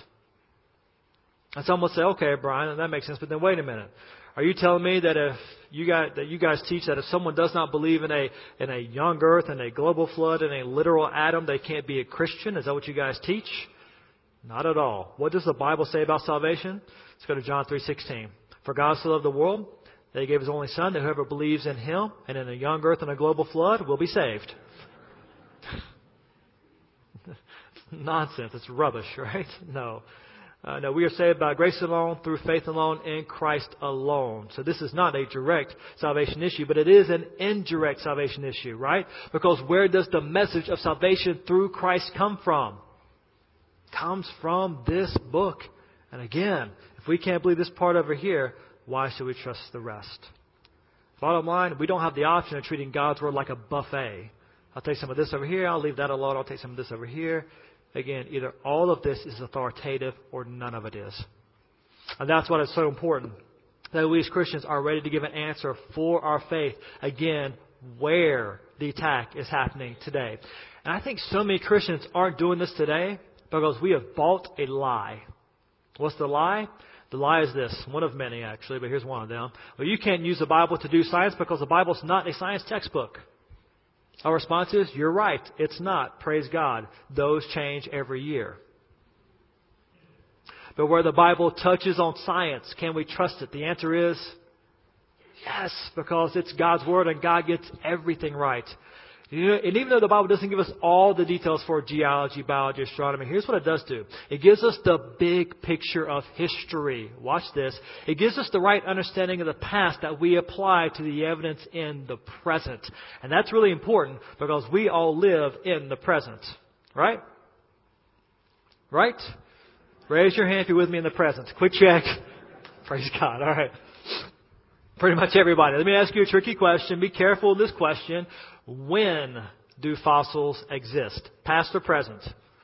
B: And some will say, okay, Brian, that makes sense, but then wait a minute. Are you telling me that if you guys, that you guys teach that if someone does not believe in a in a young earth and a global flood and a literal Adam, they can't be a Christian? Is that what you guys teach? Not at all. What does the Bible say about salvation? Let's go to John three sixteen. For God so loved the world that He gave His only Son, that whoever believes in Him and in a young earth and a global flood will be saved. Nonsense. It's rubbish, right? No. Uh, no, we are saved by grace alone, through faith alone, in Christ alone. So this is not a direct salvation issue, but it is an indirect salvation issue, right? Because where does the message of salvation through Christ come from? It comes from this book. And again, if we can't believe this part over here, why should we trust the rest? Bottom line, we don't have the option of treating God's Word like a buffet. I'll take some of this over here, I'll leave that alone, I'll take some of this over here. Again, either all of this is authoritative or none of it is. And that's why it's so important that we as Christians are ready to give an answer for our faith. Again, where the attack is happening today. And I think so many Christians aren't doing this today because we have bought a lie. What's the lie? The lie is this. One of many, actually, but here's one of them. Well, you can't use the Bible to do science because the Bible's not a science textbook. Our response is, you're right, it's not. Praise God. Those change every year. But where the Bible touches on science, can we trust it? The answer is yes, because it's God's Word and God gets everything right. You know, and even though the Bible doesn't give us all the details for geology, biology, astronomy, here's what it does do. It gives us the big picture of history. Watch this. It gives us the right understanding of the past that we apply to the evidence in the present. And that's really important because we all live in the present. Right? Right? Raise your hand if you're with me in the present. Quick check. Praise God. All right. Pretty much everybody. Let me ask you a tricky question. Be careful in this question. When do fossils exist? Past or present?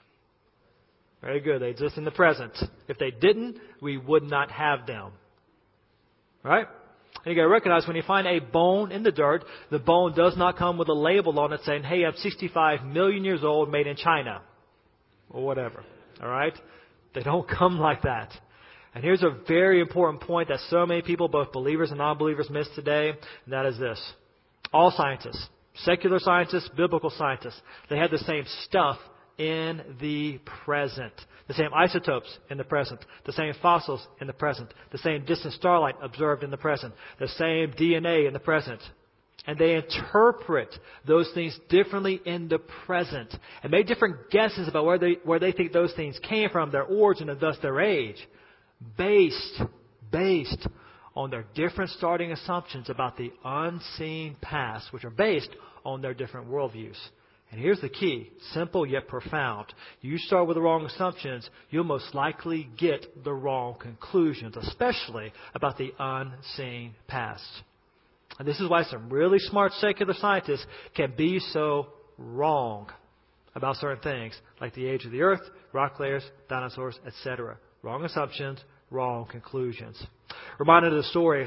B: Very good. They exist in the present. If they didn't, we would not have them. Right? And you got to recognize when you find a bone in the dirt, the bone does not come with a label on it saying, hey, I'm sixty-five million years old, made in China. Or whatever. All right? They don't come like that. And here's a very important point that so many people, both believers and non-believers, miss today, and that is this. All scientists, secular scientists, biblical scientists, they have the same stuff in the present. The same isotopes in the present. The same fossils in the present. The same distant starlight observed in the present. The same D N A in the present. And they interpret those things differently in the present. And make different guesses about where they, where they think those things came from, their origin, and thus their age. Based, based on their different starting assumptions about the unseen past, which are based on their different worldviews. And here's the key, simple yet profound. You start with the wrong assumptions, you'll most likely get the wrong conclusions, especially about the unseen past. And this is why some really smart secular scientists can be so wrong about certain things, like the age of the earth, rock layers, dinosaurs, et cetera. Wrong assumptions, wrong conclusions. Reminded of the story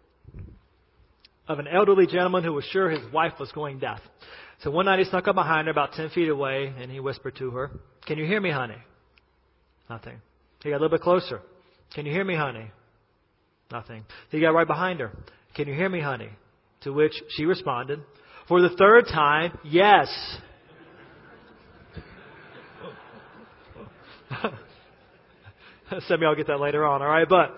B: of an elderly gentleman who was sure his wife was going deaf. So one night he snuck up behind her about ten feet away and he whispered to her, "Can you hear me, honey?" Nothing. He got a little bit closer. "Can you hear me, honey?" Nothing. He got right behind her. "Can you hear me, honey?" To which she responded, for the third time, "Yes." Some of y'all get that later on, all right? But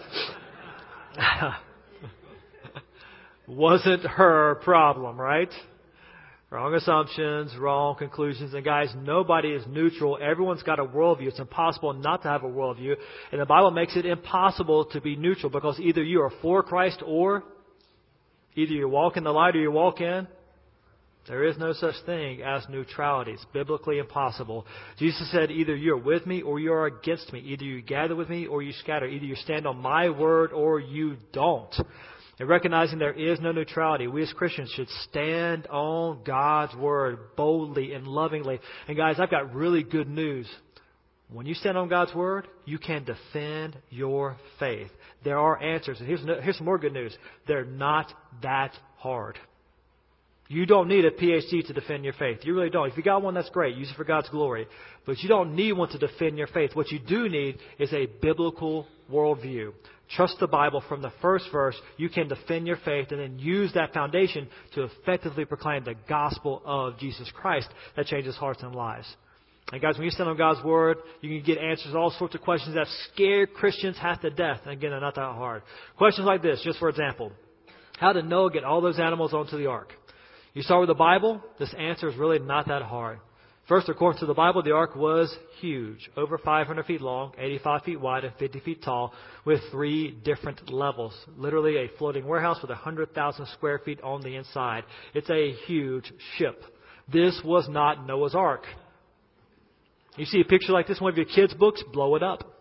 B: wasn't her problem, right? Wrong assumptions, wrong conclusions. And guys, nobody is neutral. Everyone's got a worldview. It's impossible not to have a worldview. And the Bible makes it impossible to be neutral because either you are for Christ or either you walk in the light or you walk in. There is no such thing as neutrality. It's biblically impossible. Jesus said, either you're with me or you're against me. Either you gather with me or you scatter. Either you stand on my word or you don't. And recognizing there is no neutrality, we as Christians should stand on God's word boldly and lovingly. And guys, I've got really good news. When you stand on God's word, you can defend your faith. There are answers. And here's, no, here's some more good news. They're not that hard. You don't need a P H D to defend your faith. You really don't. If you got one, that's great. Use it for God's glory. But you don't need one to defend your faith. What you do need is a biblical worldview. Trust the Bible from the first verse. You can defend your faith and then use that foundation to effectively proclaim the gospel of Jesus Christ that changes hearts and lives. And guys, when you stand on God's word, you can get answers to all sorts of questions that scare Christians half to death. And again, they're not that hard. Questions like this, just for example. How did Noah get all those animals onto the ark? You start with the Bible, this answer is really not that hard. First, according to the Bible, the ark was huge, over five hundred feet long, eighty-five feet wide, and fifty feet tall, with three different levels. Literally a floating warehouse with one hundred thousand square feet on the inside. It's a huge ship. This was not Noah's Ark. You see a picture like this in one of your kids' books, blow it up.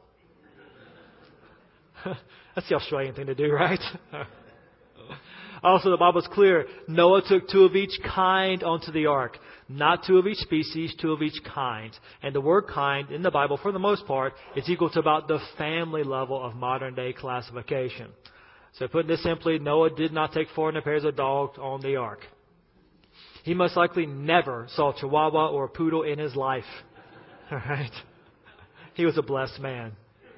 B: That's the Australian thing to do, right? Also, the Bible is clear. Noah took two of each kind onto the ark. Not two of each species, two of each kind. And the word kind in the Bible, for the most part, is equal to about the family level of modern day classification. So putting this simply, Noah did not take four hundred pairs of dogs on the ark. He most likely never saw a chihuahua or a poodle in his life. All right? He was a blessed man.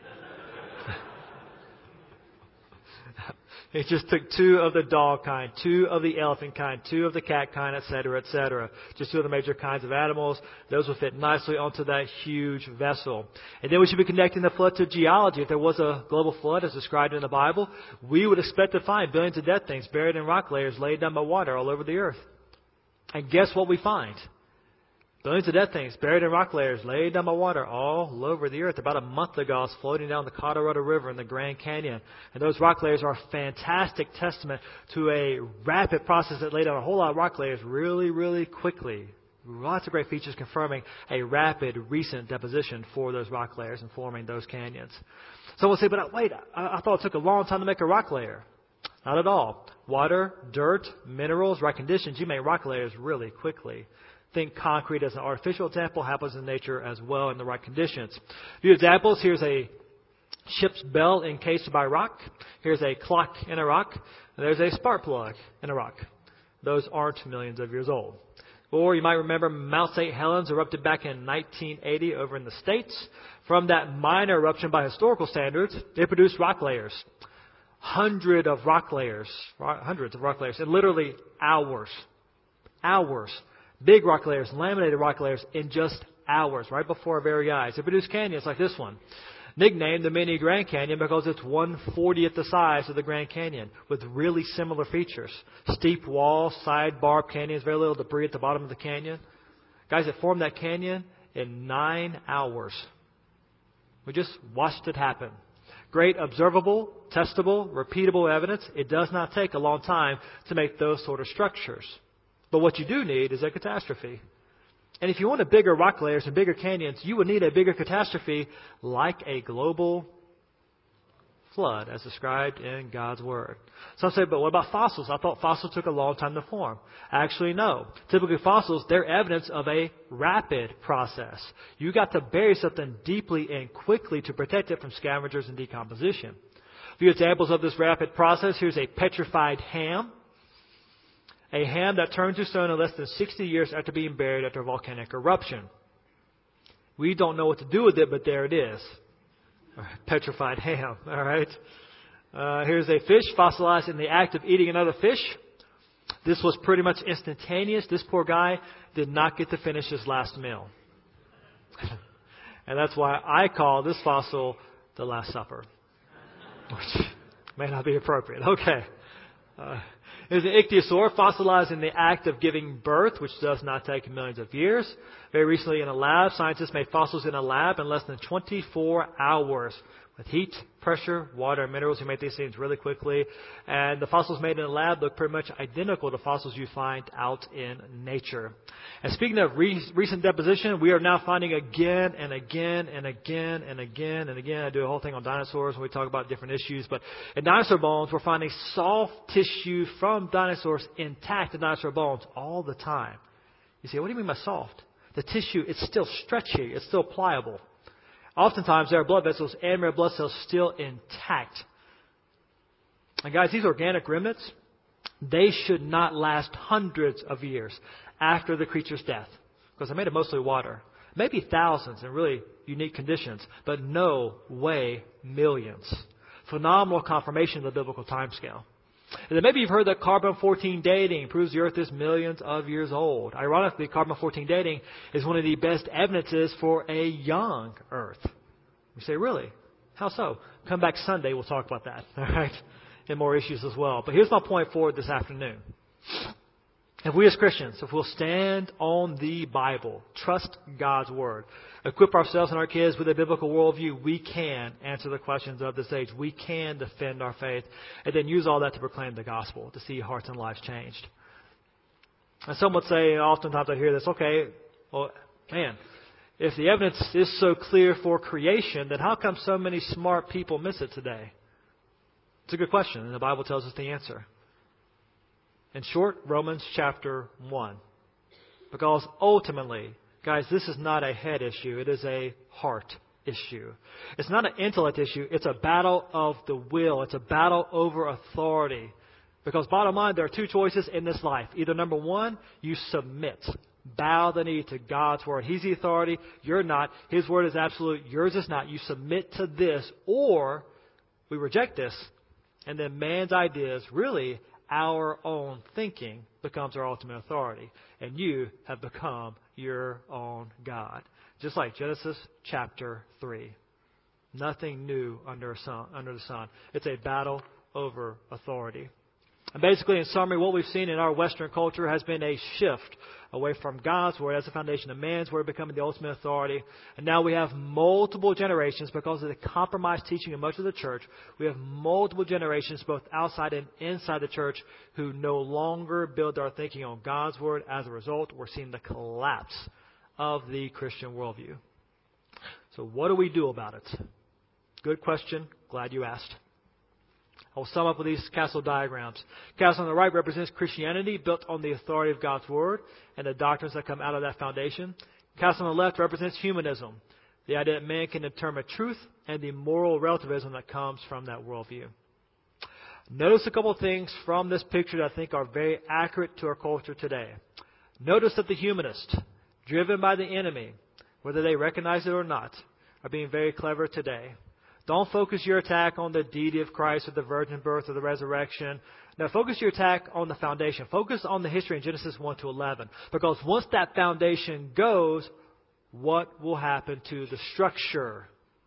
B: He just took two of the dog kind, two of the elephant kind, two of the cat kind, et cetera, et cetera. Just two of the major kinds of animals. Those will fit nicely onto that huge vessel. And then we should be connecting the flood to geology. If there was a global flood as described in the Bible, we would expect to find billions of dead things buried in rock layers laid down by water all over the earth. And guess what we find? Billions of dead things buried in rock layers laid down by water all over the earth. About a month ago, I was floating down the Colorado River in the Grand Canyon. And those rock layers are a fantastic testament to a rapid process that laid down a whole lot of rock layers really, really quickly. Lots of great features confirming a rapid, recent deposition for those rock layers and forming those canyons. Someone will say, but wait, I, I thought it took a long time to make a rock layer. Not at all. Water, dirt, minerals, right conditions, you make rock layers really quickly. Think concrete as an artificial example, happens in nature as well in the right conditions. A few examples. Here's a ship's bell encased by rock. Here's a clock in a rock. And there's a spark plug in a rock. Those aren't millions of years old. Or you might remember Mount Saint Helens erupted back in nineteen eighty over in the States. From that minor eruption by historical standards, it produced rock layers. Hundreds of rock layers. Hundreds of rock layers in literally hours. Hours. Big rock layers, laminated rock layers in just hours, right before our very eyes. They produce canyons like this one, nicknamed the Mini Grand Canyon because it's one fortieth the size of the Grand Canyon with really similar features. Steep walls, side barb canyons, very little debris at the bottom of the canyon. Guys, it formed that canyon in nine hours. We just watched it happen. Great observable, testable, repeatable evidence. It does not take a long time to make those sort of structures. But what you do need is a catastrophe. And if you wanted bigger rock layers and bigger canyons, you would need a bigger catastrophe like a global flood as described in God's Word. Some say, but what about fossils? I thought fossils took a long time to form. Actually, no. Typically fossils, they're evidence of a rapid process. You got to bury something deeply and quickly to protect it from scavengers and decomposition. A few examples of this rapid process. Here's a petrified ham. A ham that turned to stone in less than sixty years after being buried after a volcanic eruption. We don't know what to do with it, but there it is. Petrified ham, all right? Uh, here's a fish fossilized in the act of eating another fish. This was pretty much instantaneous. This poor guy did not get to finish his last meal. And that's why I call this fossil the Last Supper. Which may not be appropriate. Okay. Uh, There's an ichthyosaur fossilized in the act of giving birth, which does not take millions of years. Very recently in a lab, scientists made fossils in a lab in less than twenty-four hours. With heat, pressure, water, and minerals, you make these things really quickly. And the fossils made in a lab look pretty much identical to fossils you find out in nature. And speaking of re- recent deposition, we are now finding again and again and again and again and again. I do a whole thing on dinosaurs when we talk about different issues. But in dinosaur bones, we're finding soft tissue from dinosaurs intact in dinosaur bones all the time. You say, what do you mean by soft? The tissue, it's still stretchy. It's still pliable. Oftentimes, there are blood vessels and red blood cells still intact. And guys, these organic remnants, they should not last hundreds of years after the creature's death. Because they're made of mostly water. Maybe thousands in really unique conditions, but no way millions. Phenomenal confirmation of the biblical timescale. And then maybe you've heard that carbon fourteen dating proves the Earth is millions of years old. Ironically, carbon fourteen dating is one of the best evidences for a young Earth. You say, really? How so? Come back Sunday, we'll talk about that. All right? And more issues as well. But here's my point for this afternoon. If we as Christians, if we'll stand on the Bible, trust God's Word, equip ourselves and our kids with a biblical worldview, we can answer the questions of this age. We can defend our faith and then use all that to proclaim the gospel, to see hearts and lives changed. And some would say, oftentimes I hear this, okay, well, man, if the evidence is so clear for creation, then how come so many smart people miss it today? It's a good question, and the Bible tells us the answer. In short, Romans chapter one. Because ultimately, guys, this is not a head issue. It is a heart issue. It's not an intellect issue. It's a battle of the will. It's a battle over authority. Because bottom line, there are two choices in this life. Either number one, you submit. Bow the knee to God's word. He's the authority. You're not. His word is absolute. Yours is not. You submit to this. Or we reject this. And then man's ideas, really our own thinking, becomes our ultimate authority. And you have become your own God. Just like Genesis chapter three. Nothing new under, sun, under the sun. It's a battle over authority. And basically, in summary, what we've seen in our Western culture has been a shift away from God's word as the foundation of man's word becoming the ultimate authority. And now we have multiple generations, because of the compromised teaching of much of the church, we have multiple generations, both outside and inside the church, who no longer build our thinking on God's word. As a result, we're seeing the collapse of the Christian worldview. So what do we do about it? Good question. Glad you asked. I'll sum up with these castle diagrams. Castle on the right represents Christianity built on the authority of God's word and the doctrines that come out of that foundation. Castle on the left represents humanism, the idea that man can determine truth and the moral relativism that comes from that worldview. Notice a couple of things from this picture that I think are very accurate to our culture today. Notice that the humanists, driven by the enemy, whether they recognize it or not, are being very clever today. Don't focus your attack on the deity of Christ or the virgin birth or the resurrection. No, focus your attack on the foundation. Focus on the history in Genesis one to eleven. Because once that foundation goes, what will happen to the structure?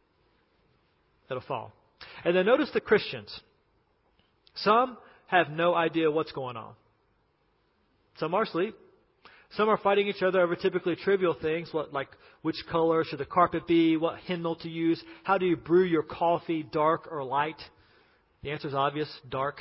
B: It'll fall. And then notice the Christians. Some have no idea what's going on. Some are asleep. Some are fighting each other over typically trivial things, what like which color should the carpet be, what hymnal to use, how do you brew your coffee, dark or light? The answer is obvious, dark.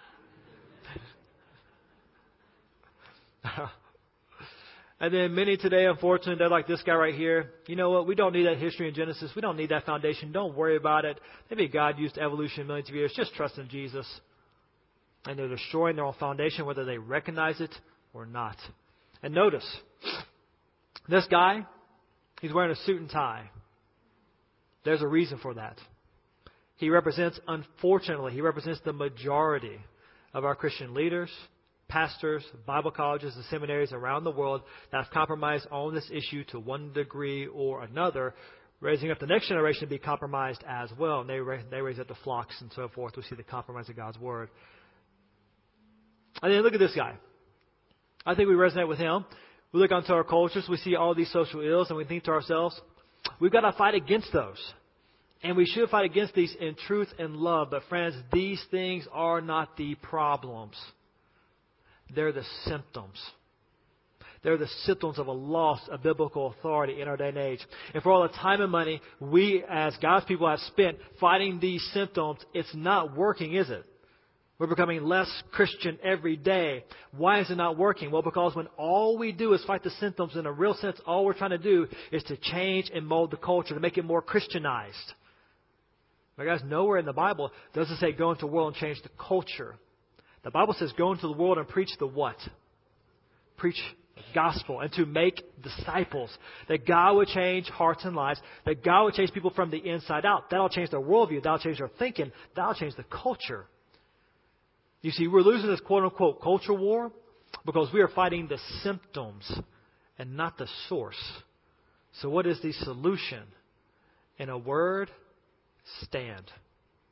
B: And then many today, unfortunately, they're like this guy right here. You know what? We don't need that history in Genesis. We don't need that foundation. Don't worry about it. Maybe God used evolution millions of years. Just trust in Jesus. And they're destroying their own foundation, whether they recognize it or not. And notice, this guy, he's wearing a suit and tie. There's a reason for that. He represents, unfortunately, he represents the majority of our Christian leaders, pastors, Bible colleges, and seminaries around the world that have compromised on this issue to one degree or another, raising up the next generation to be compromised as well. And they, they raise up the flocks and so forth. We see the compromise of God's word. And then look at this guy. I think we resonate with him. We look onto our cultures, we see all these social ills, and we think to ourselves, we've got to fight against those. And we should fight against these in truth and love. But friends, these things are not the problems. They're the symptoms. They're the symptoms of a loss of biblical authority in our day and age. And for all the time and money we as God's people have spent fighting these symptoms, it's not working, is it? We're becoming less Christian every day. Why is it not working? Well, because when all we do is fight the symptoms, in a real sense, all we're trying to do is to change and mold the culture, to make it more Christianized. But guys, nowhere in the Bible does it say go into the world and change the culture. The Bible says go into the world and preach the what? Preach the gospel and to make disciples. That God would change hearts and lives. That God would change people from the inside out. That'll change their worldview. That'll change their thinking. That'll change the culture. You see, we're losing this quote-unquote culture war because we are fighting the symptoms and not the source. So what is the solution? In a word, stand.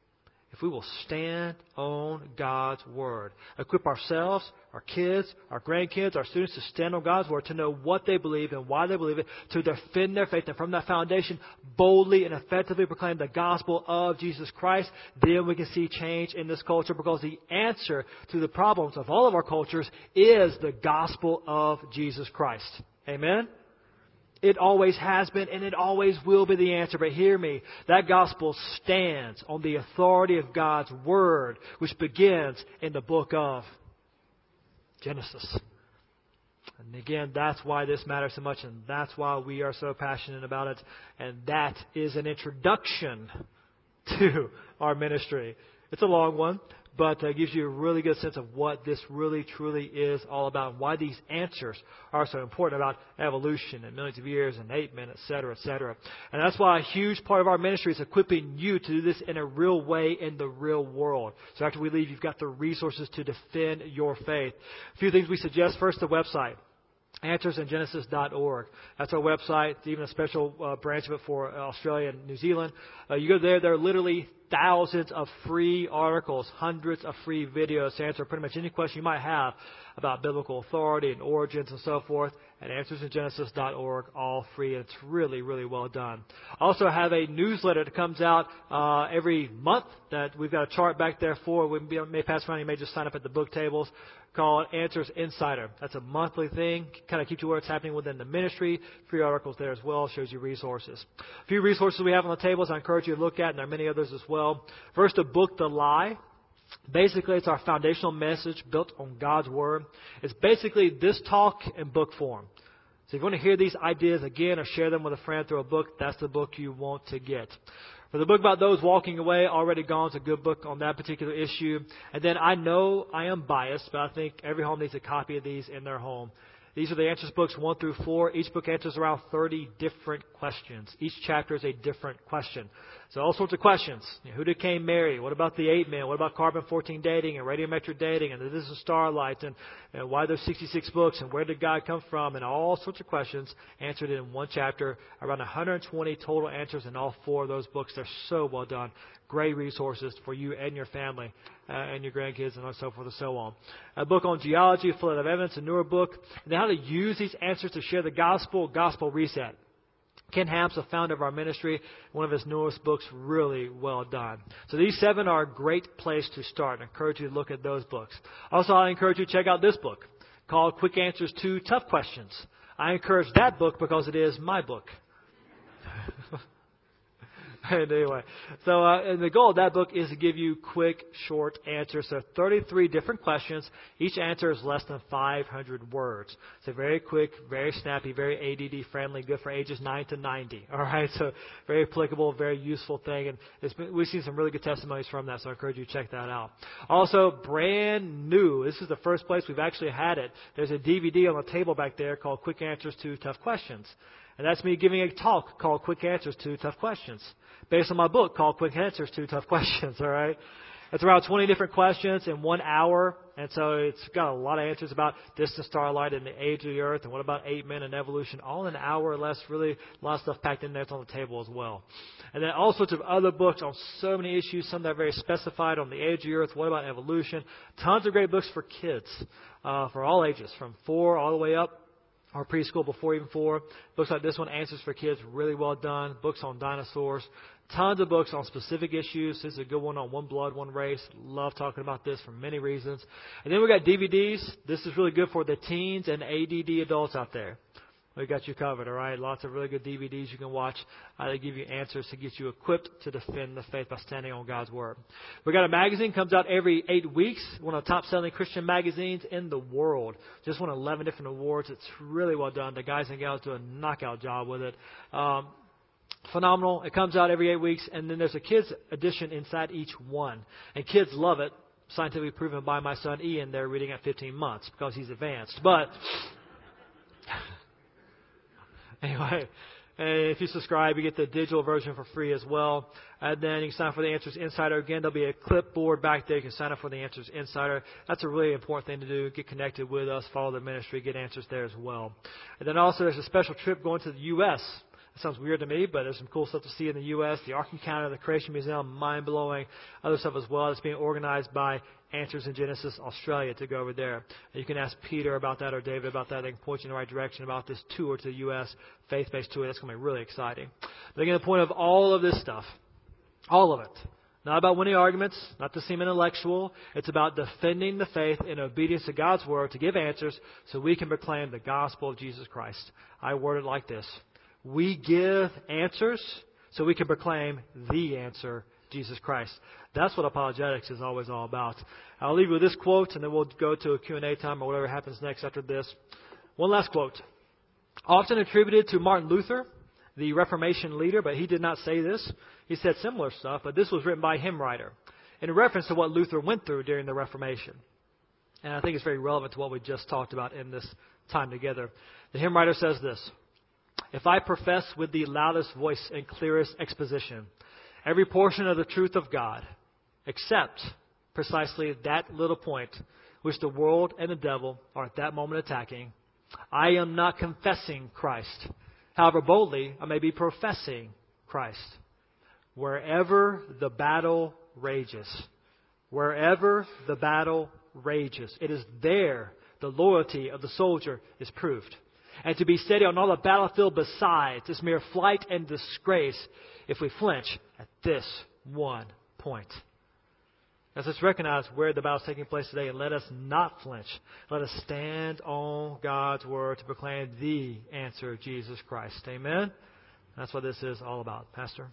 B: if we will stand on God's Word. Equip ourselves, our kids, our grandkids, our students to stand on God's Word, to know what they believe and why they believe it, to defend their faith, and from that foundation, boldly and effectively proclaim the gospel of Jesus Christ. Then we can see change in this culture, because the answer to the problems of all of our cultures is the gospel of Jesus Christ. Amen? It always has been, and it always will be the answer. But hear me, that gospel stands on the authority of God's Word, which begins in the book of Genesis. And again, that's why this matters so much, and that's why we are so passionate about it. And that is an introduction to our ministry. It's a long one, but it gives you a really good sense of what this really, truly is all about, and why these answers are so important about evolution and millions of years and eight men, et cetera, et cetera. And that's why a huge part of our ministry is equipping you to do this in a real way in the real world. So after we leave, you've got the resources to defend your faith. A few things we suggest. First, the website. answers in genesis dot org. That's our website. It's even a special uh, branch of it for Australia and New Zealand. Uh, you go there, there are literally thousands of free articles, hundreds of free videos to answer pretty much any question you might have about biblical authority and origins and so forth at answers in genesis dot org, all free. And it's really, really well done. I also have a newsletter that comes out uh, every month that we've got a chart back there for. We may pass around. You may just sign up at the book tables, called Answers Insider. That's a monthly thing. Kind of keeps you where it's happening within the ministry. Free articles there as well. Shows you resources. A few resources we have on the tables I encourage you to look at, and there are many others as well. First, the book, The Lie. Basically, it's our foundational message built on God's Word. It's basically this talk in book form. So if you want to hear these ideas again or share them with a friend through a book, that's the book you want to get. For the book about those walking away, Already Gone is a good book on that particular issue. And then I know I am biased, but I think every home needs a copy of these in their home. These are the answers books one through four. Each book answers around thirty different questions. Each chapter is a different question. So all sorts of questions. You know, who did Cain marry? What about the eight men? What about carbon fourteen dating and radiometric dating? And this is starlight. And, and why there's sixty-six books? And where did God come from? And all sorts of questions answered in one chapter. Around one hundred twenty total answers in all four of those books. They're so well done. Great resources for you and your family uh, and your grandkids and so forth and so on. A book on geology, full of evidence, a newer book. And how to use these answers to share the gospel, Gospel Reset. Ken Hamps, the founder of our ministry, one of his newest books, really well done. So these seven are a great place to start. I encourage you to look at those books. Also, I encourage you to check out this book called Quick Answers to Tough Questions. I encourage that book because it is my book. And anyway, so uh, and the goal of that book is to give you quick, short answers. So thirty-three different questions. Each answer is less than five hundred words. So very quick, very snappy, very A D D friendly, good for ages nine to ninety. All right, so very applicable, very useful thing. And it's been, we've seen some really good testimonies from that, so I encourage you to check that out. Also, brand new. This is the first place we've actually had it. There's a D V D on the table back there called Quick Answers to Tough Questions. And that's me giving a talk called Quick Answers to Tough Questions, based on my book called Quick Answers to Tough Questions, all right? It's around twenty different questions in one hour, and so it's got a lot of answers about distant starlight and the age of the earth, and what about eight men and evolution, all in an hour or less. Really a lot of stuff packed in there. It's on the table as well. And then all sorts of other books on so many issues, some that are very specified on the age of the earth, what about evolution. Tons of great books for kids, uh, for all ages, from four all the way up. Or preschool, before even four. Books like this one, Answers for Kids, really well done. Books on dinosaurs. Tons of books on specific issues. This is a good one on one blood, one race. Love talking about this for many reasons. And then we got D V Ds. This is really good for the teens and A D D adults out there. We got you covered, all right? Lots of really good D V Ds you can watch. Uh, they give you answers to get you equipped to defend the faith by standing on God's Word. We got a magazine, comes out every eight weeks. One of the top-selling Christian magazines in the world. Just won eleven different awards. It's really well done. The guys and gals do a knockout job with it. Um, phenomenal. It comes out every eight weeks. And then there's a kids edition inside each one. And kids love it. Scientifically proven by my son Ian. They're reading at fifteen months because he's advanced. But... Anyway, if you subscribe, you get the digital version for free as well. And then you can sign up for the Answers Insider. Again, there'll be a clipboard back there. You can sign up for the Answers Insider. That's a really important thing to do. Get connected with us, follow the ministry, get answers there as well. And then also there's a special trip going to the U S It sounds weird to me, but there's some cool stuff to see in the U S The Ark Encounter, the Creation Museum, mind-blowing. Other stuff as well that's being organized by Answers in Genesis Australia to go over there. And you can ask Peter about that or David about that. They can point you in the right direction about this tour to the U S, faith-based tour. That's going to be really exciting. But again, the point of all of this stuff, all of it, not about winning arguments, not to seem intellectual. It's about defending the faith in obedience to God's Word to give answers so we can proclaim the gospel of Jesus Christ. I word it like this. We give answers so we can proclaim the answer, Jesus Christ. That's what apologetics is always all about. I'll leave you with this quote, and then we'll go to a Q and A time or whatever happens next after this. One last quote. Often attributed to Martin Luther, the Reformation leader, but he did not say this. He said similar stuff, but this was written by a hymn writer in reference to what Luther went through during the Reformation. And I think it's very relevant to what we just talked about in this time together. The hymn writer says this: "If I profess with the loudest voice and clearest exposition every portion of the truth of God, except precisely that little point which the world and the devil are at that moment attacking, I am not confessing Christ. However boldly I may be professing Christ. Wherever the battle rages, wherever the battle rages, it is there the loyalty of the soldier is proved. And to be steady on all the battlefield besides is mere flight and disgrace if we flinch at this one point." As let's recognize where the battle is taking place today, and let us not flinch. Let us stand on God's Word to proclaim the answer, Jesus Christ. Amen? That's what this is all about. Pastor?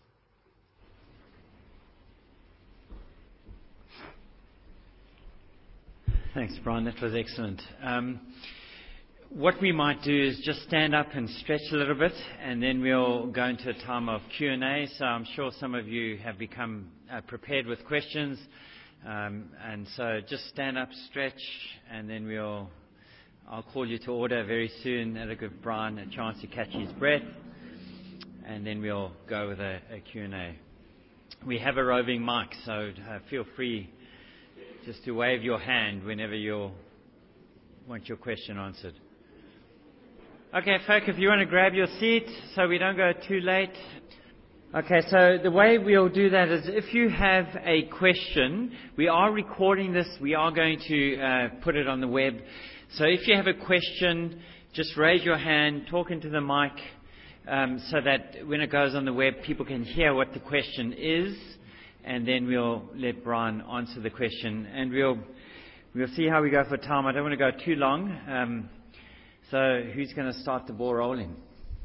A: Thanks, Brian. That was excellent. Um, what we might do is just stand up and stretch a little bit, and then we'll go into a time of Q and A. So I'm sure some of you have become uh, prepared with questions. Um, and so just stand up, stretch, and then we'll, I'll call you to order very soon. That'll give Brian a chance to catch his breath. And then we'll go with a, a Q and A. We have a roving mic, so uh, feel free just to wave your hand whenever you want your question answered. Okay, folk, if you want to grab your seat so we don't go too late. Okay, so the way we'll do that is if you have a question, we are recording this, we are going to uh, put it on the web. So if you have a question, just raise your hand, talk into the mic, um, so that when it goes on the web, people can hear what the question is. And then we'll let Brian answer the question, and we'll we'll see how we go for time. I don't want to go too long. Um, so who's going to start the ball rolling?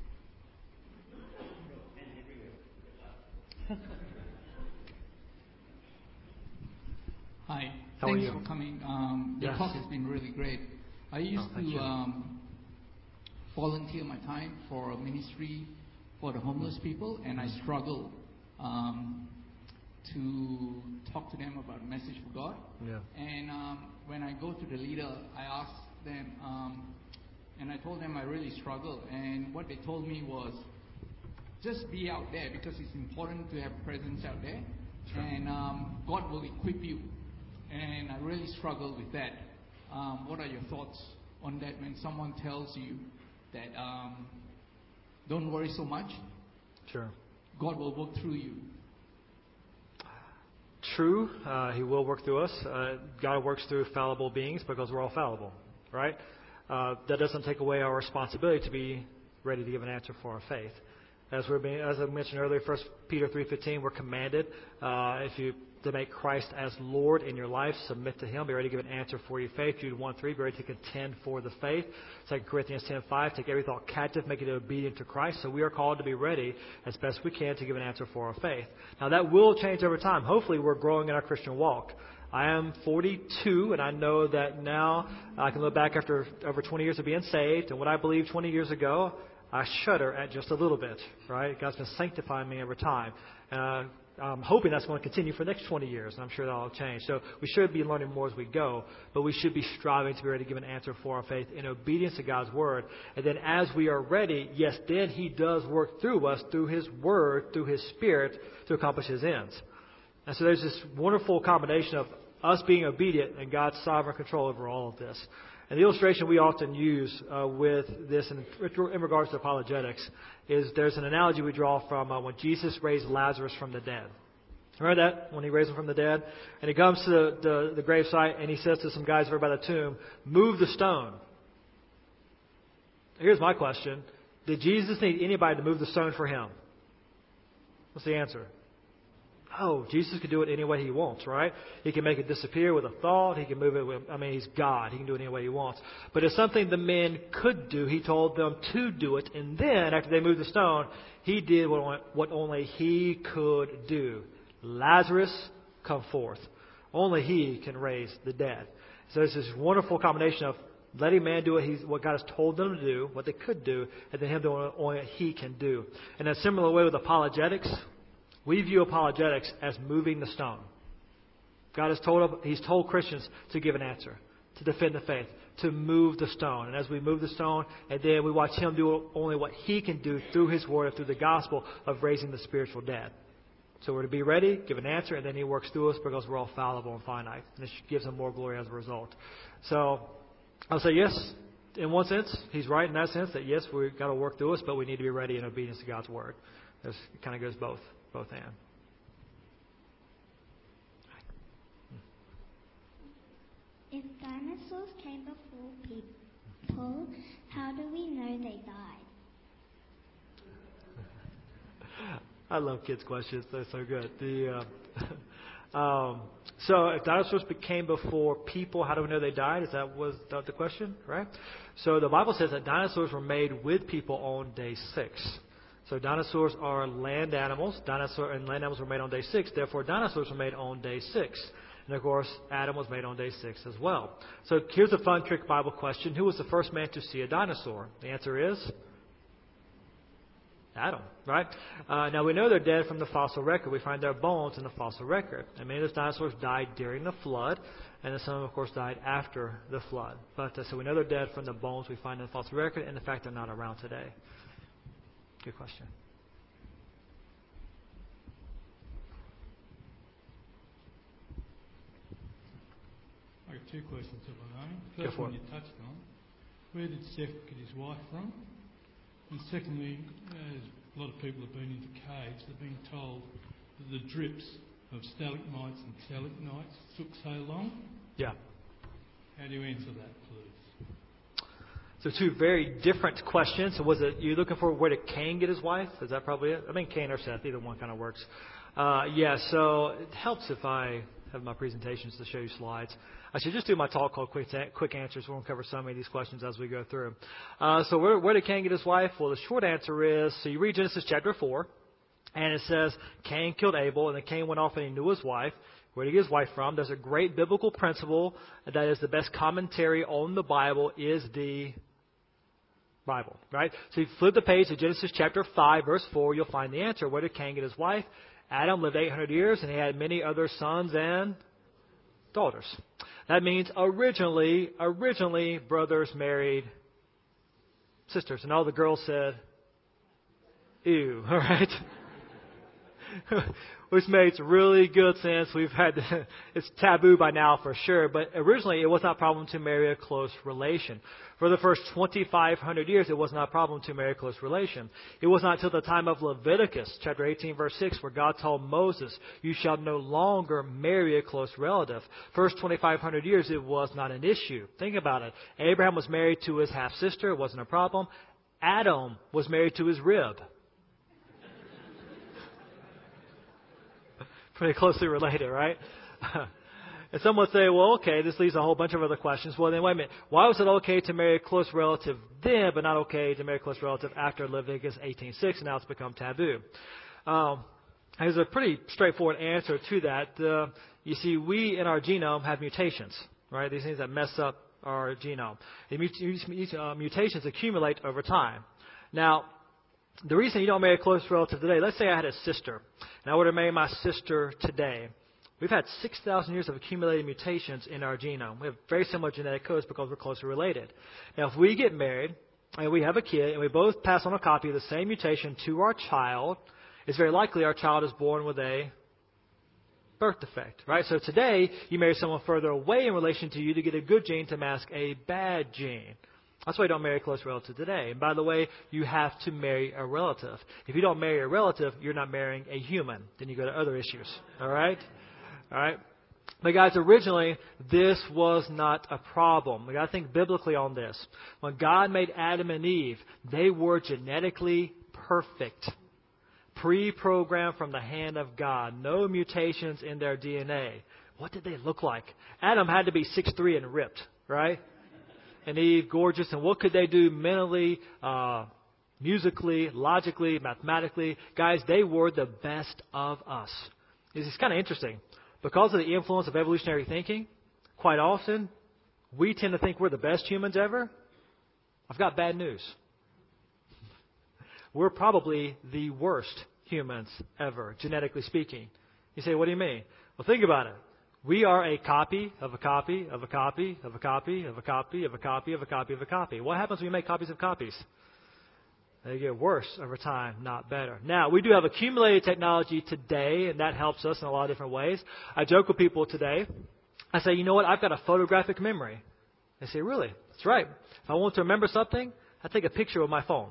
E: Hi.
B: How
E: Thanks
B: are you?
E: for coming. Um, the
B: Yes.
E: talk has been really great. I used
B: Oh, thank
E: to
B: you.
E: um, volunteer my time for a ministry for the homeless people, and I struggle um, to talk to them about the message of God.
B: Yeah.
E: And um, when I go to the leader, I ask them, um, and I told them I really struggle. And what they told me was, just be out there, because it's important to have presence out there.
B: Sure.
E: And um, God will equip you. And I really struggle with that. Um, what are your thoughts on that when someone tells you that um, don't worry so much,
B: Sure.
E: God will work through you?
B: True, uh, He will work through us. Uh, God works through fallible beings because we're all fallible, right? Uh, that doesn't take away our responsibility to be ready to give an answer for our faith. As we're being, as I mentioned earlier, First Peter three fifteen, we're commanded uh, if you to make Christ as Lord in your life, submit to Him, be ready to give an answer for your faith. Jude one three, be ready to contend for the faith. Second Corinthians ten five, take every thought captive, make it obedient to Christ. So we are called to be ready as best we can to give an answer for our faith. Now that will change over time. Hopefully we're growing in our Christian walk. I am forty-two, and I know that now I can look back after over twenty years of being saved, and what I believed twenty years ago, I shudder at just a little bit, right? God's been sanctifying me over time. Uh, I'm hoping that's going to continue for the next twenty years, and I'm sure that'll change. So we should be learning more as we go, but we should be striving to be ready to give an answer for our faith in obedience to God's Word. And then as we are ready, yes, then He does work through us, through His Word, through His Spirit, to accomplish His ends. And so there's this wonderful combination of us being obedient and God's sovereign control over all of this. And the illustration we often use uh, with this in, in regards to apologetics is there's an analogy we draw from uh, when Jesus raised Lazarus from the dead. Remember that? When he raised him from the dead? And he comes to the, the, the gravesite and he says to some guys over by the tomb, move the stone. Here's my question. Did Jesus need anybody to move the stone for him? What's the answer? Oh, Jesus could do it any way he wants, right? He can make it disappear with a thought. He can move it with, I mean, he's God. He can do it any way he wants. But it's something the men could do. He told them to do it. And then, after they moved the stone, he did what, what only he could do. Lazarus, come forth. Only he can raise the dead. So it's this wonderful combination of letting man do what, he's, what God has told them to do, what they could do, and then him doing what only he can do. In a similar way with apologetics, we view apologetics as moving the stone. God has told He's told Christians to give an answer, to defend the faith, to move the stone. And as we move the stone, and then we watch Him do only what He can do through His Word, through the gospel of raising the spiritual dead. So we're to be ready, give an answer, and then He works through us because we're all fallible and finite. And it gives Him more glory as a result. So I'll say yes, in one sense, He's right in that sense that yes, we've got to work through us, but we need to be ready in obedience to God's Word. It kind of goes both. Both and.
F: If dinosaurs came before people, how do we know they died?
B: I love kids' questions. They're so good. The uh, um, so if dinosaurs came before people, how do we know they died? Is that was that the question, right? So the Bible says that dinosaurs were made with people on day six. So dinosaurs are land animals. Dinosaur and land animals were made on day six. Therefore, dinosaurs were made on day six. And of course, Adam was made on day six as well. So here's a fun trick Bible question. Who was the first man to see a dinosaur? The answer is Adam, right? Uh, now we know they're dead from the fossil record. We find their bones in the fossil record. And many of those dinosaurs died during the flood. And then some, of course, died after the flood. But uh, so we know they're dead from the bones we find in the fossil record and the fact they're not around today. Good question.
G: I got two questions, if I may.
B: Go
G: First
B: for
G: one
B: it.
G: you touched on. Where did Seth get his wife from? And secondly, as a lot of people have been into caves, they've been told that the drips of stalagmites and stalagmites took so long.
B: Yeah.
G: How do you answer that, please?
B: So two very different questions. So was it you looking for where did Cain get his wife? Is that probably it? I mean, Cain or Seth, either one kind of works. Uh, yeah. So it helps if I have my presentations to show you slides. I should just do my talk called Quick, quick Answers. We'll cover so many of these questions as we go through. Uh, so where, where did Cain get his wife? Well, the short answer is, so you read Genesis chapter four, and it says Cain killed Abel, and then Cain went off and he knew his wife. Where did he get his wife from? There's a great biblical principle that is the best commentary on the Bible is the Bible, right? So you flip the page to Genesis chapter five, verse four, you'll find the answer. Where did Cain get his wife? Adam lived eight hundred years, and he had many other sons and daughters. That means originally, originally, brothers married sisters. And all the girls said, ew, all right? Which makes really good sense. We've had, it's taboo by now for sure, but originally it was not a problem to marry a close relation. For the first twenty-five hundred years, it was not a problem to marry a close relation. It was not until the time of Leviticus, chapter eighteen, verse six, where God told Moses, you shall no longer marry a close relative. First twenty-five hundred years, it was not an issue. Think about it. Abraham was married to his half-sister. It wasn't a problem. Adam was married to his rib. Pretty closely related, right? And some would say, well, okay, this leaves a whole bunch of other questions. Well, then wait a minute. Why was it okay to marry a close relative then, but not okay to marry a close relative after Leviticus eighteen six, and now it's become taboo? Um, there's a pretty straightforward answer to that. Uh, you see, we in our genome have mutations, right? These things that mess up our genome. The mut- uh, mutations accumulate over time. Now, the reason you don't marry a close relative today, let's say I had a sister, and I were to marry my sister today. We've had six thousand years of accumulated mutations in our genome. We have very similar genetic codes because we're closely related. Now, if we get married, and we have a kid, and we both pass on a copy of the same mutation to our child, it's very likely our child is born with a birth defect, right? So today, you marry someone further away in relation to you to get a good gene to mask a bad gene. That's why you don't marry a close relative today. And by the way, you have to marry a relative. If you don't marry a relative, you're not marrying a human. Then you go to other issues. All right? All right? But guys, originally, this was not a problem. We got to think biblically on this. When God made Adam and Eve, they were genetically perfect. Pre-programmed from the hand of God. No mutations in their D N A. What did they look like? Adam had to be six three and ripped, right? And Eve, gorgeous. And what could they do mentally, uh, musically, logically, mathematically? Guys, they were the best of us. It's kind of interesting. Because of the influence of evolutionary thinking, quite often, we tend to think we're the best humans ever. I've got bad news. We're probably the worst humans ever, genetically speaking. You say, what do you mean? Well, think about it. We are a copy of a copy of a copy of a copy of a copy of a copy of a copy of a copy. What happens when you make copies of copies? They get worse over time, not better. Now, we do have accumulated technology today, and that helps us in a lot of different ways. I joke with people today. I say, you know what? I've got a photographic memory. They say, really? That's right. If I want to remember something, I take a picture with my phone.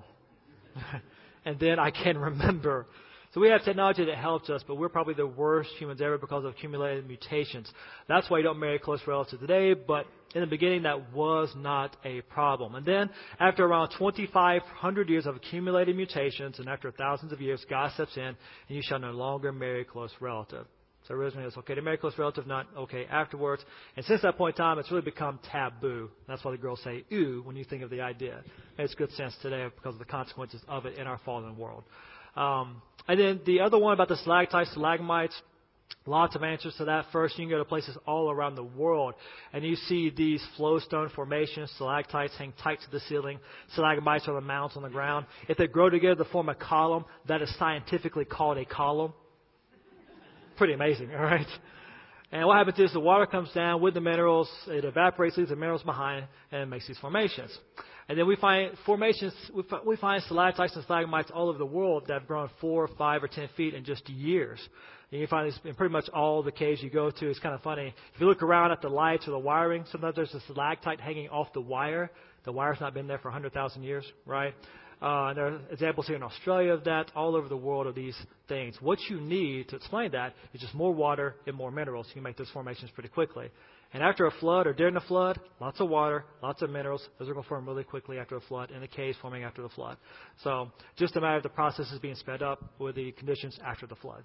B: And then I can remember. So we have technology that helps us, but we're probably the worst humans ever because of accumulated mutations. That's why you don't marry a close relative today, but in the beginning that was not a problem. And then after around twenty-five hundred years of accumulated mutations, and after thousands of years, God steps in, and you shall no longer marry a close relative. So originally it was okay to marry a close relative, not okay afterwards. And since that point in time, it's really become taboo. That's why the girls say, ew, when you think of the idea. It makes good sense today because of the consequences of it in our fallen world. Um, and then the other one about the stalactites, stalagmites, lots of answers to that. First, you can go to places all around the world, and you see these flowstone formations. Stalactites hang tight to the ceiling. Stalagmites are the mounds on the ground. If they grow together to form a column, that is scientifically called a column. Pretty amazing, all right? And what happens is the water comes down with the minerals. It evaporates, leaves the minerals behind, and it makes these formations. And then we find formations, we find, we find stalactites and stalagmites all over the world that have grown four, five, or ten feet in just years. And you find these in pretty much all the caves you go to. It's kind of funny. If you look around at the lights or the wiring, sometimes there's a stalactite hanging off the wire. The wire's not been there for one hundred thousand years, right? Uh, and there are examples here in Australia of that, all over the world of these things. What you need to explain that is just more water and more minerals. You can make those formations pretty quickly. And after a flood or during a flood, lots of water, lots of minerals. Those are going to form really quickly after a flood, and the caves forming after the flood. So just a matter of the process is being sped up with the conditions after the flood.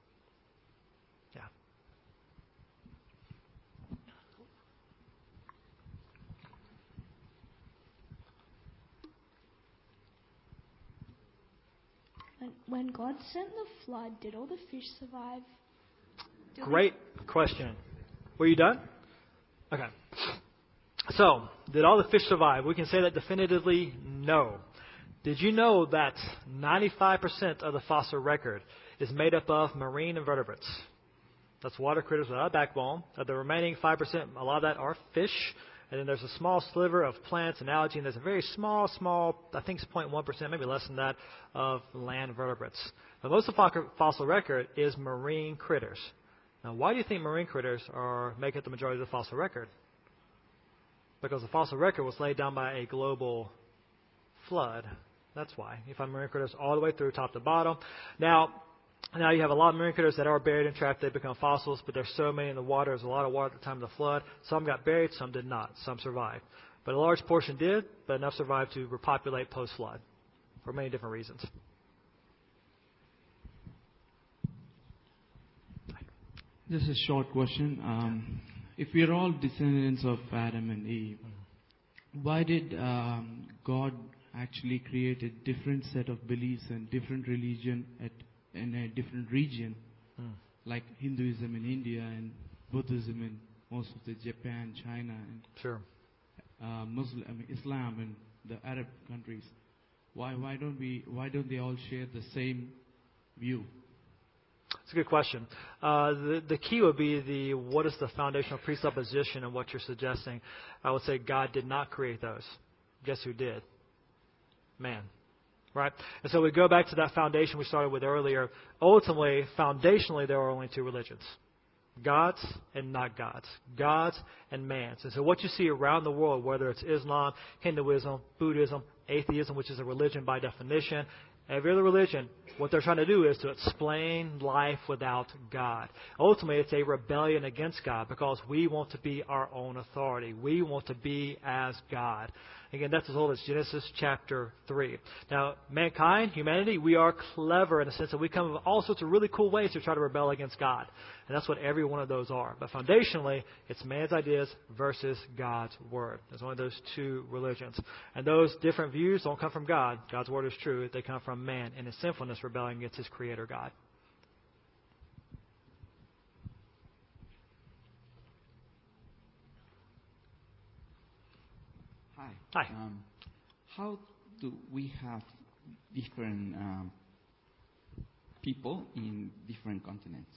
B: Yeah.
F: When, when God sent the flood, did all the fish survive? Did
B: Great question. Were you done? Okay. So, did all the fish survive? We can say that definitively, no. Did you know that ninety-five percent of the fossil record is made up of marine invertebrates? That's water critters without a backbone. Of the remaining five percent, a lot of that are fish. And then there's a small sliver of plants and algae, and there's a very small, small, I think it's zero point one percent, maybe less than that, of land vertebrates. But most of the fossil record is marine critters. Now, why do you think marine critters are make up the majority of the fossil record? Because the fossil record was laid down by a global flood. That's why. You find marine critters all the way through, top to bottom. Now, now you have a lot of marine critters that are buried and trapped. They become fossils, but there's so many in the water. There's a lot of water at the time of the flood. Some got buried, some did not. Some survived. But a large portion did, but enough survived to repopulate post-flood for many different reasons.
H: Just a short question. Um, if we are all descendants of Adam and Eve, why did um, God actually create a different set of beliefs and different religion at in a different region, hmm. like Hinduism in India and Buddhism in most of the Japan, China, and
B: sure.
H: uh, Muslim, I mean, Islam in the Arab countries? Why why don't we why don't they all share the same view?
B: It's a good question. Uh, the, the key would be the what is the foundational presupposition of what you're suggesting. I would say God did not create those. Guess who did? Man. Right? And so we go back to that foundation we started with earlier. Ultimately, foundationally, there are only two religions. God's and not God's. God's and man's. And so what you see around the world, whether it's Islam, Hinduism, Buddhism, atheism, which is a religion by definition, every other religion, what they're trying to do is to explain life without God. Ultimately, it's a rebellion against God because we want to be our own authority. We want to be as God. Again, that's as old as Genesis chapter three. Now, mankind, humanity, we are clever in the sense that we come up with all sorts of really cool ways to try to rebel against God. And that's what every one of those are. But foundationally, it's man's ideas versus God's Word. There's only those two religions. And those different views don't come from God. God's Word is true. They come from man in his sinfulness rebelling against his Creator God.
H: Hi.
B: Hi.
H: Um, how do we have different um, people in different continents?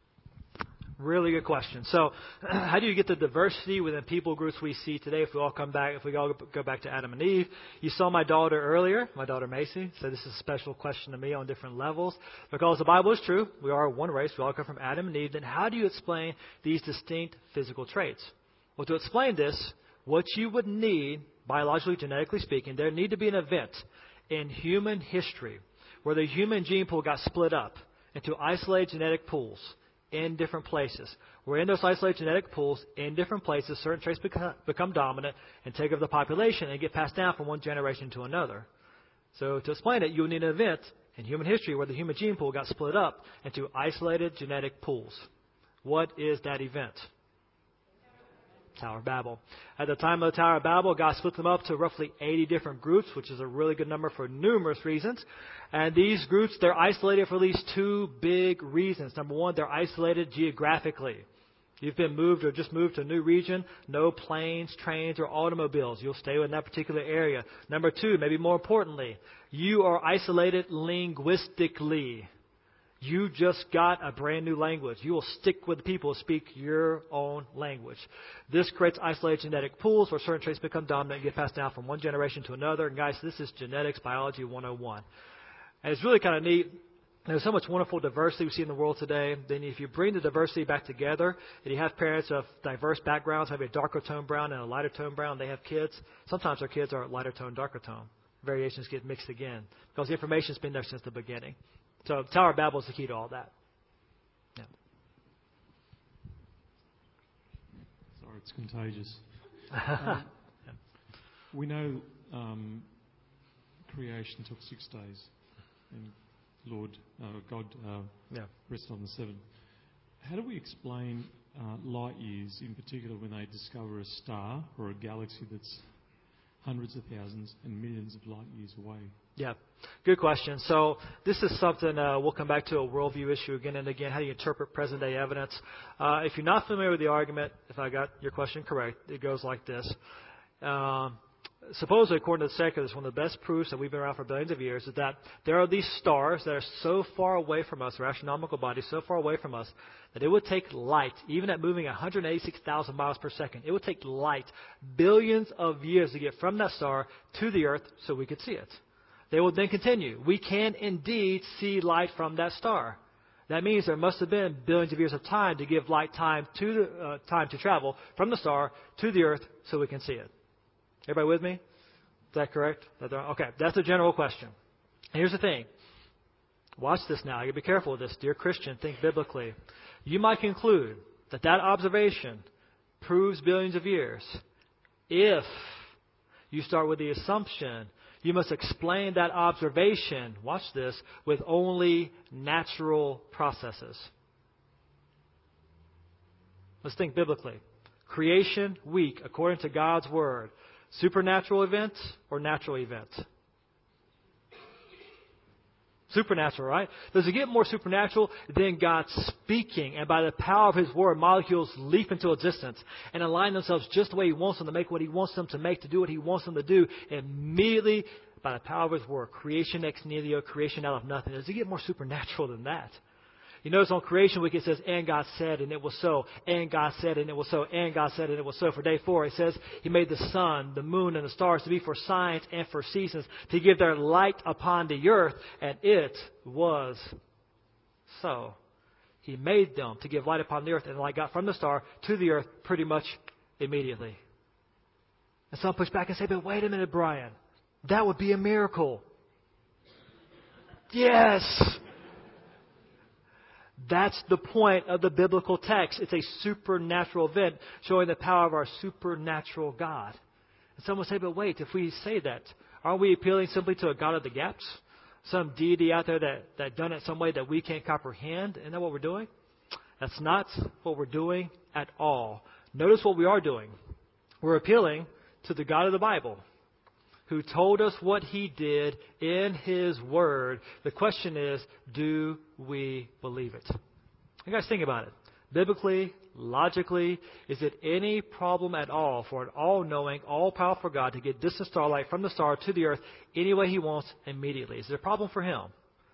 B: Really good question. So, how do you get the diversity within people groups we see today? If we all come back, if we all go back to Adam and Eve, you saw my daughter earlier, my daughter Macy. So this is a special question to me on different levels because the Bible is true. We are one race. We all come from Adam and Eve. Then how do you explain these distinct physical traits? Well, to explain this, what you would need, biologically, genetically speaking, there need to be an event in human history where the human gene pool got split up into isolated genetic pools in different places. Where in those isolated genetic pools, in different places, certain traits become, become dominant and take over the population and get passed down from one generation to another. So to explain it, you would need an event in human history where the human gene pool got split up into isolated genetic pools. What is that event? Tower of Babel. At the time of the Tower of Babel, God split them up to roughly eighty different groups, which is a really good number for numerous reasons. And these groups, they're isolated for at least two big reasons. Number one, they're isolated geographically. You've been moved or just moved to a new region, no planes, trains, or automobiles. You'll stay in that particular area. Number two, maybe more importantly, you are isolated linguistically. You just got a brand new language. You will stick with the people who speak your own language. This creates isolated genetic pools where certain traits become dominant and get passed down from one generation to another. And guys, this is genetics biology one oh one. And it's really kind of neat. There's so much wonderful diversity we see in the world today. Then if you bring the diversity back together and you have parents of diverse backgrounds, maybe a darker tone brown and a lighter tone brown, they have kids. Sometimes their kids are lighter tone, darker tone. Variations get mixed again because the information's been there since the beginning. So Tower of Babel is the key to all that. Yeah.
G: Sorry, it's contagious. um,
B: yeah.
G: We know um, creation took six days, and Lord uh, God uh,
B: yeah.
G: rested on the seventh. How do we explain uh, light years, in particular, when they discover a star or a galaxy that's hundreds of thousands and millions of light years away?
B: Yeah, good question. So this is something uh, we'll come back to a worldview issue again and again. How do you interpret present-day evidence? Uh, if you're not familiar with the argument, if I got your question correct, it goes like this. Um, supposedly, according to the secularists, one of the best proofs that we've been around for billions of years is that there are these stars that are so far away from us, or astronomical bodies so far away from us, that it would take light, even at moving one hundred eighty-six thousand miles per second, it would take light billions of years to get from that star to the Earth so we could see it. They will then continue. We can indeed see light from that star. That means there must have been billions of years of time to give light time to the uh, time to travel from the star to the Earth so we can see it. Everybody with me? Is that correct? Okay, that's a general question. And here's the thing. Watch this now. You got to be careful with this. Dear Christian, think biblically. You might conclude that that observation proves billions of years if you start with the assumption you must explain that observation, watch this, with only natural processes. Let's think biblically. Creation week, according to God's Word. Supernatural event or natural event? Supernatural, right? Does it get more supernatural than God speaking, and by the power of His Word, molecules leap into existence and align themselves just the way He wants them to make what He wants them to make, to do what He wants them to do, immediately by the power of His Word. Creation ex nihilo, creation out of nothing. Does it get more supernatural than that? You notice on creation week it says, and God said, and it was so. And God said, and it was so. And God said, and it was so. For day four, it says, He made the sun, the moon, and the stars to be for signs and for seasons, to give their light upon the earth. And it was so. He made them to give light upon the earth, and the light got from the star to the earth pretty much immediately. And some push back and say, but wait a minute, Brian. That would be a miracle. Yes. That's the point of the biblical text. It's a supernatural event showing the power of our supernatural God. And some will say, but wait, if we say that, aren't we appealing simply to a God of the gaps? Some deity out there that, that done it some way that we can't comprehend? Isn't that what we're doing? That's not what we're doing at all. Notice what we are doing. We're appealing to the God of the Bible, who told us what He did in His Word. The question is, do we believe it? You guys think about it. Biblically, logically, is it any problem at all for an all-knowing, all-powerful God to get distant starlight from the star to the earth any way He wants immediately? Is it a problem for Him?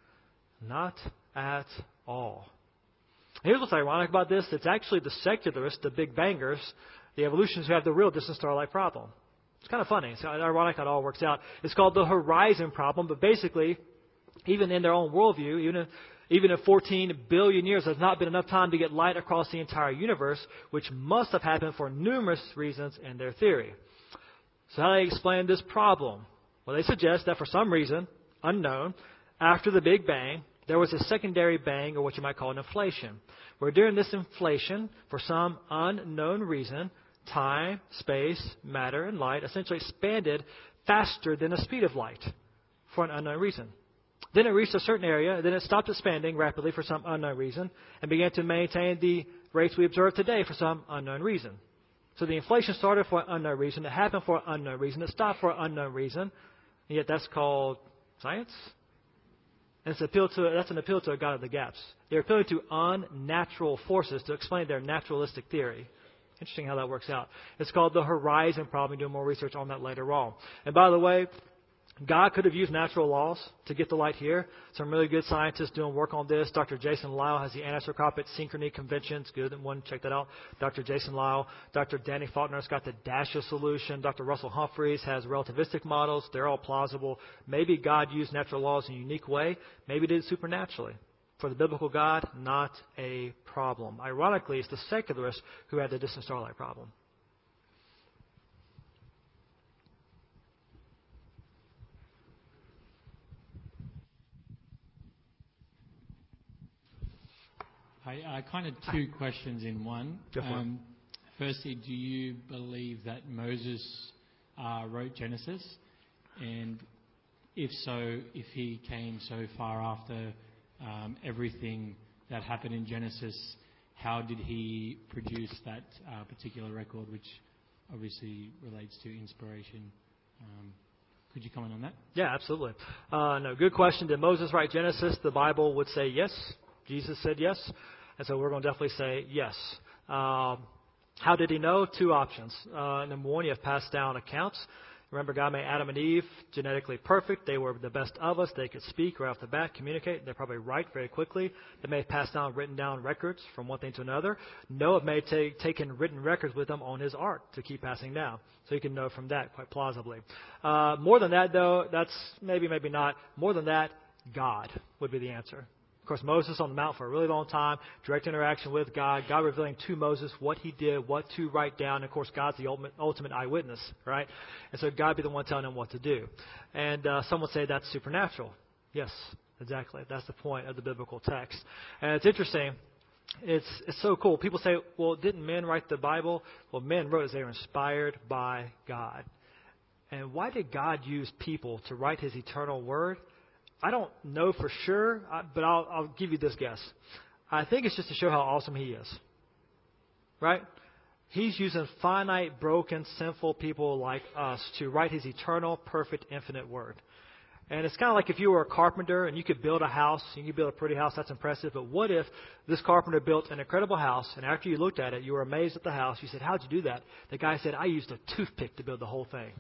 B: Not at all. Here's what's ironic about this. It's actually the secularists, the big bangers, the evolutionists who have the real distant starlight problem. It's kind of funny. It's ironic how it all works out. It's called the horizon problem, but basically, even in their own worldview, even if, even if fourteen billion years has not been enough time to get light across the entire universe, which must have happened for numerous reasons in their theory. So how do they explain this problem? Well, they suggest that for some reason, unknown, after the Big Bang, there was a secondary bang, or what you might call an inflation, where during this inflation, for some unknown reason, time, space, matter, and light essentially expanded faster than the speed of light for an unknown reason. Then it reached a certain area, then it stopped expanding rapidly for some unknown reason, and began to maintain the rates we observe today for some unknown reason. So the inflation started for an unknown reason, it happened for an unknown reason, it stopped for an unknown reason, and yet that's called science? And it's appeal to, that's an appeal to a God of the gaps. They're appealing to unnatural forces to explain their naturalistic theory. Interesting how that works out. It's called the horizon problem. We'll do more research on that later on. And by the way, God could have used natural laws to get the light here. Some really good scientists doing work on this. Doctor Jason Lisle has the Anisotropic Synchrony Convention. It's good. One, check that out. Doctor Jason Lisle. Doctor Danny Faulkner's got the Dasha solution. Doctor Russell Humphreys has relativistic models. They're all plausible. Maybe God used natural laws in a unique way. Maybe He did it supernaturally. For the biblical God, not a problem. Ironically, it's the secularists who had the distant starlight problem.
I: I, I kind of two questions in one. Um, firstly, do you believe that Moses uh, wrote Genesis? And if so, if he came so far after um, everything that happened in Genesis, how did he produce that uh, particular record, which obviously relates to inspiration? Um, could you comment on that?
B: Yeah, absolutely. Uh, no, good question. Did Moses write Genesis? The Bible would say yes. Jesus said yes. And so we're going to definitely say yes. Um, how did he know? Two options. Uh, number one, you have passed down accounts. Remember, God made Adam and Eve genetically perfect. They were the best of us. They could speak right off the bat, communicate. They're probably write very quickly. They may have passed down written down records from one thing to another. Noah may have ta- taken written records with him on his ark to keep passing down. So you can know from that quite plausibly. Uh, more than that, though, that's maybe, maybe not. More than that, God would be the answer. Of course, Moses on the mount for a really long time, direct interaction with God, God revealing to Moses what he did, what to write down. And of course, God's the ultimate, ultimate eyewitness, right? And so God be the one telling him what to do. And uh, some would say that's supernatural. Yes, exactly. That's the point of the biblical text. And it's interesting. It's it's so cool. People say, well, didn't men write the Bible? Well, men wrote as they were inspired by God. And why did God use people to write his eternal word? I don't know for sure, but I'll, I'll give you this guess. I think it's just to show how awesome he is. Right? He's using finite, broken, sinful people like us to write his eternal, perfect, infinite word. And it's kind of like if you were a carpenter and you could build a house, you could build a pretty house, that's impressive. But what if this carpenter built an incredible house, and after you looked at it, you were amazed at the house. You said, how'd you do that? The guy said, I used a toothpick to build the whole thing.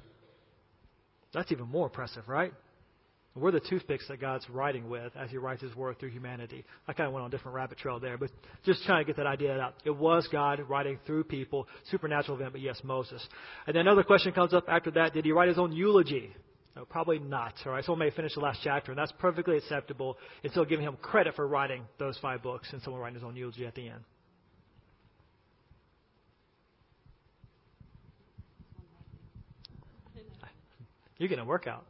B: That's even more impressive, right? We're the toothpicks that God's writing with as he writes his word through humanity. I kind of went on a different rabbit trail there, but just trying to get that idea out. It was God writing through people, supernatural event, but yes, Moses. And then another question comes up after that. Did he write his own eulogy? No, probably not. All right, someone may finish the last chapter, and that's perfectly acceptable. It's still giving him credit for writing those five books and someone writing his own eulogy at the end. You're getting a workout.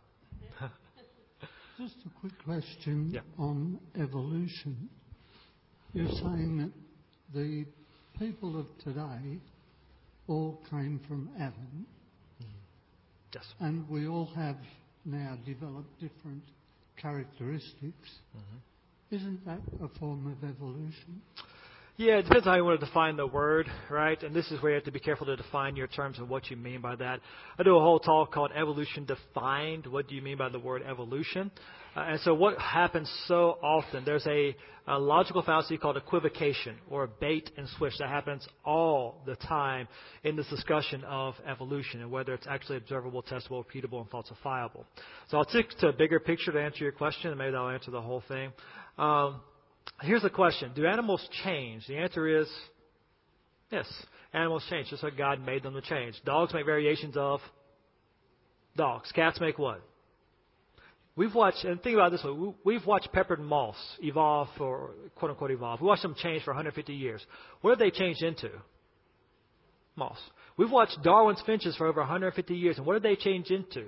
J: Just a quick question
B: yeah.
J: on evolution. You're saying that the people of today all came from Adam.
B: Yes.
J: And we all have now developed different characteristics. Mm-hmm. Isn't that a form of evolution?
B: Yeah, it depends on how you want to define the word, right? And this is where you have to be careful to define your terms and what you mean by that. I do a whole talk called Evolution Defined. What do you mean by the word evolution? Uh, and so what happens so often, there's a, a logical fallacy called equivocation or bait and switch that happens all the time in this discussion of evolution and whether it's actually observable, testable, repeatable, and falsifiable. So I'll stick to a bigger picture to answer your question, and maybe that'll answer the whole thing. Um, Here's the question. Do animals change? The answer is yes. Animals change, just like God made them to change. Dogs make variations of dogs. Cats make what? We've watched, and think about it this way, we've watched peppered moths evolve, or quote-unquote evolve. We watched them change for one hundred fifty years. What have they changed into? Moths. We've watched Darwin's finches for over one hundred fifty years, and what did they change into?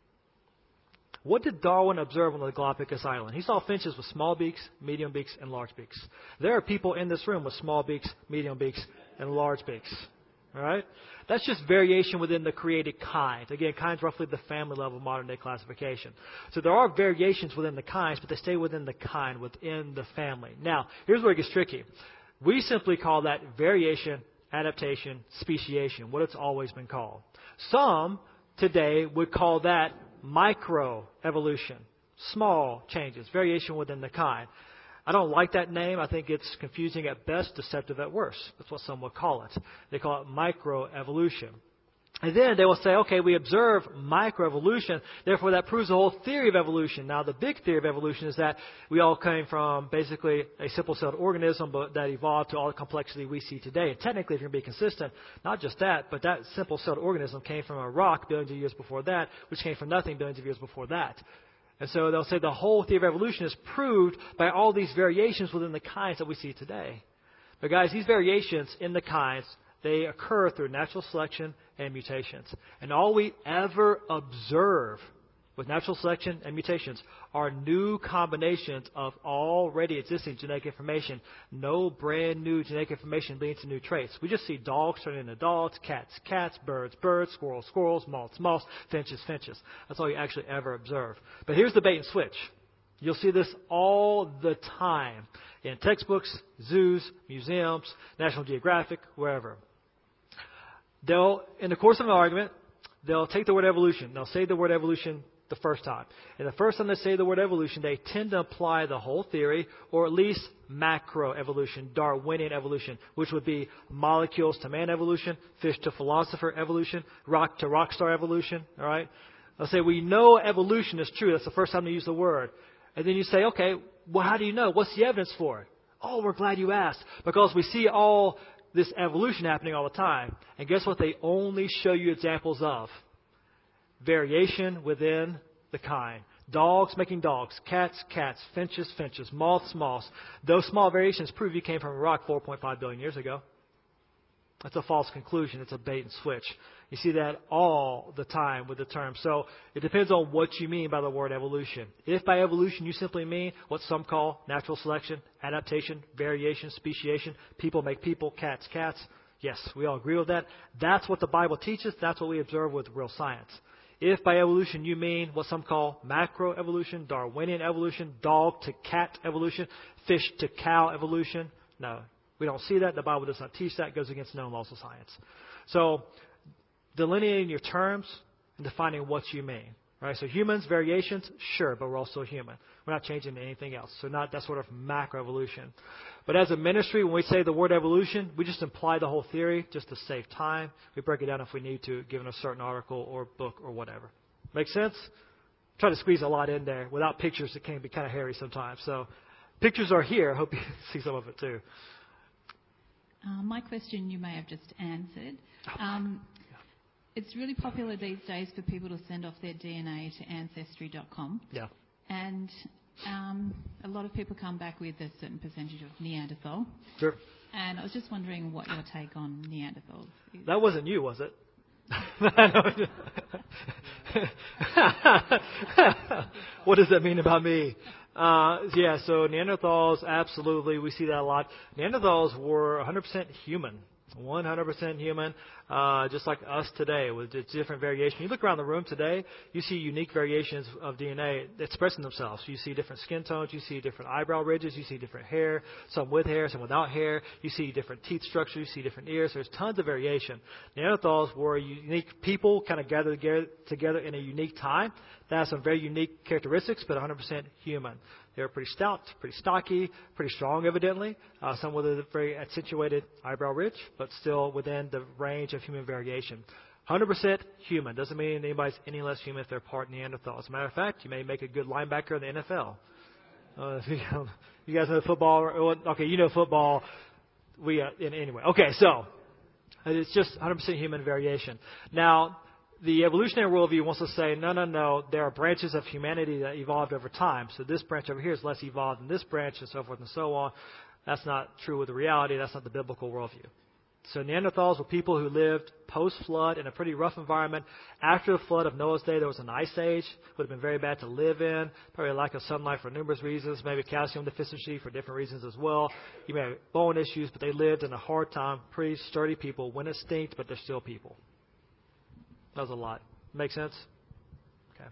B: What did Darwin observe on the Galapagos Island? He saw finches with small beaks, medium beaks, and large beaks. There are people in this room with small beaks, medium beaks, and large beaks. All right? That's just variation within the created kind. Again, kind's roughly the family level modern day classification. So there are variations within the kinds, but they stay within the kind, within the family. Now, here's where it gets tricky. We simply call that variation, adaptation, speciation, what it's always been called. Some today would call that microevolution, small changes, variation within the kind. I don't like that name. I think it's confusing at best, deceptive at worst. That's what some would call it. They call it microevolution. And then they will say, okay, we observe microevolution, therefore that proves the whole theory of evolution. Now, the big theory of evolution is that we all came from basically a simple-celled organism but that evolved to all the complexity we see today. And technically, if you're going to be consistent, not just that, but that simple-celled organism came from a rock billions of years before that, which came from nothing billions of years before that. And so they'll say the whole theory of evolution is proved by all these variations within the kinds that we see today. But guys, these variations in the kinds, they occur through natural selection and mutations. And all we ever observe with natural selection and mutations are new combinations of already existing genetic information. No brand new genetic information leads to new traits. We just see dogs turning into dogs, cats, cats, birds, birds, squirrels, squirrels, moths, moths, finches, finches. That's all you actually ever observe. But here's the bait and switch. You'll see this all the time in textbooks, zoos, museums, National Geographic, wherever. They'll, in the course of an argument, they'll take the word evolution. They'll say the word evolution the first time. And the first time they say the word evolution, they tend to apply the whole theory, or at least macroevolution, Darwinian evolution, which would be molecules to man evolution, fish to philosopher evolution, rock to rock star evolution. All right? They'll say, we know evolution is true. That's the first time they use the word. And then you say, okay, well, how do you know? What's the evidence for it? Oh, we're glad you asked. Because we see all this evolution happening all the time. And guess what they only show you examples of? Variation within the kind. Dogs making dogs. Cats, cats. Finches, finches. Moths, moths. Those small variations prove you came from a rock four point five billion years ago. That's a false conclusion. It's a bait and switch. You see that all the time with the term. So it depends on what you mean by the word evolution. If by evolution you simply mean what some call natural selection, adaptation, variation, speciation, people make people, cats, cats, yes, we all agree with that. That's what the Bible teaches. That's what we observe with real science. If by evolution you mean what some call macroevolution, Darwinian evolution, dog to cat evolution, fish to cow evolution, no, we don't see that. The Bible does not teach that. It goes against known laws of science. So delineating your terms and defining what you mean. Right? So humans, variations, sure, but we're also human. We're not changing to anything else. So not that sort of macroevolution. But as a ministry, when we say the word evolution, we just imply the whole theory just to save time. We break it down if we need to, given a certain article or book or whatever. Make sense? Try to squeeze a lot in there. Without pictures, it can be kind of hairy sometimes. So pictures are here. I hope you see some of it too.
K: Uh, my question you may have just answered. Um, it's really popular these days for people to send off their D N A to ancestry dot com.
B: Yeah.
K: And um, a lot of people come back with a certain percentage of Neanderthal.
B: Sure.
K: And I was just wondering what your take on Neanderthals is.
B: That wasn't you, was it? What does that mean about me? Uh, yeah, so Neanderthals, absolutely, we see that a lot. Neanderthals were one hundred percent human. one hundred percent human, uh, just like us today, with its different variations. You look around the room today, you see unique variations of D N A expressing themselves. You see different skin tones, you see different eyebrow ridges, you see different hair, some with hair, some without hair. You see different teeth structure, you see different ears. There's tons of variation. Neanderthals were unique people, kind of gathered together in a unique time. That has some very unique characteristics, but one hundred percent human. They were pretty stout, pretty stocky, pretty strong, evidently. Uh, some with a very accentuated eyebrow ridge, but still within the range of human variation. one hundred percent human. Doesn't mean anybody's any less human if they're part Neanderthal. As a matter of fact, you may make a good linebacker in the N F L. Uh, if you, you guys know football? Okay, you know football. We uh, anyway. Okay, so it's just one hundred percent human variation. Now, the evolutionary worldview wants to say, no, no, no, there are branches of humanity that evolved over time. So this branch over here is less evolved than this branch, and so forth and so on. That's not true with the reality. That's not the biblical worldview. So Neanderthals were people who lived post-flood in a pretty rough environment. After the flood of Noah's day, there was an ice age. Would have been very bad to live in. Probably a lack of sunlight for numerous reasons. Maybe calcium deficiency for different reasons as well. You may have bone issues, but they lived in a hard time. Pretty sturdy people. Went extinct, but they're still people. That was a lot. Make sense? Okay.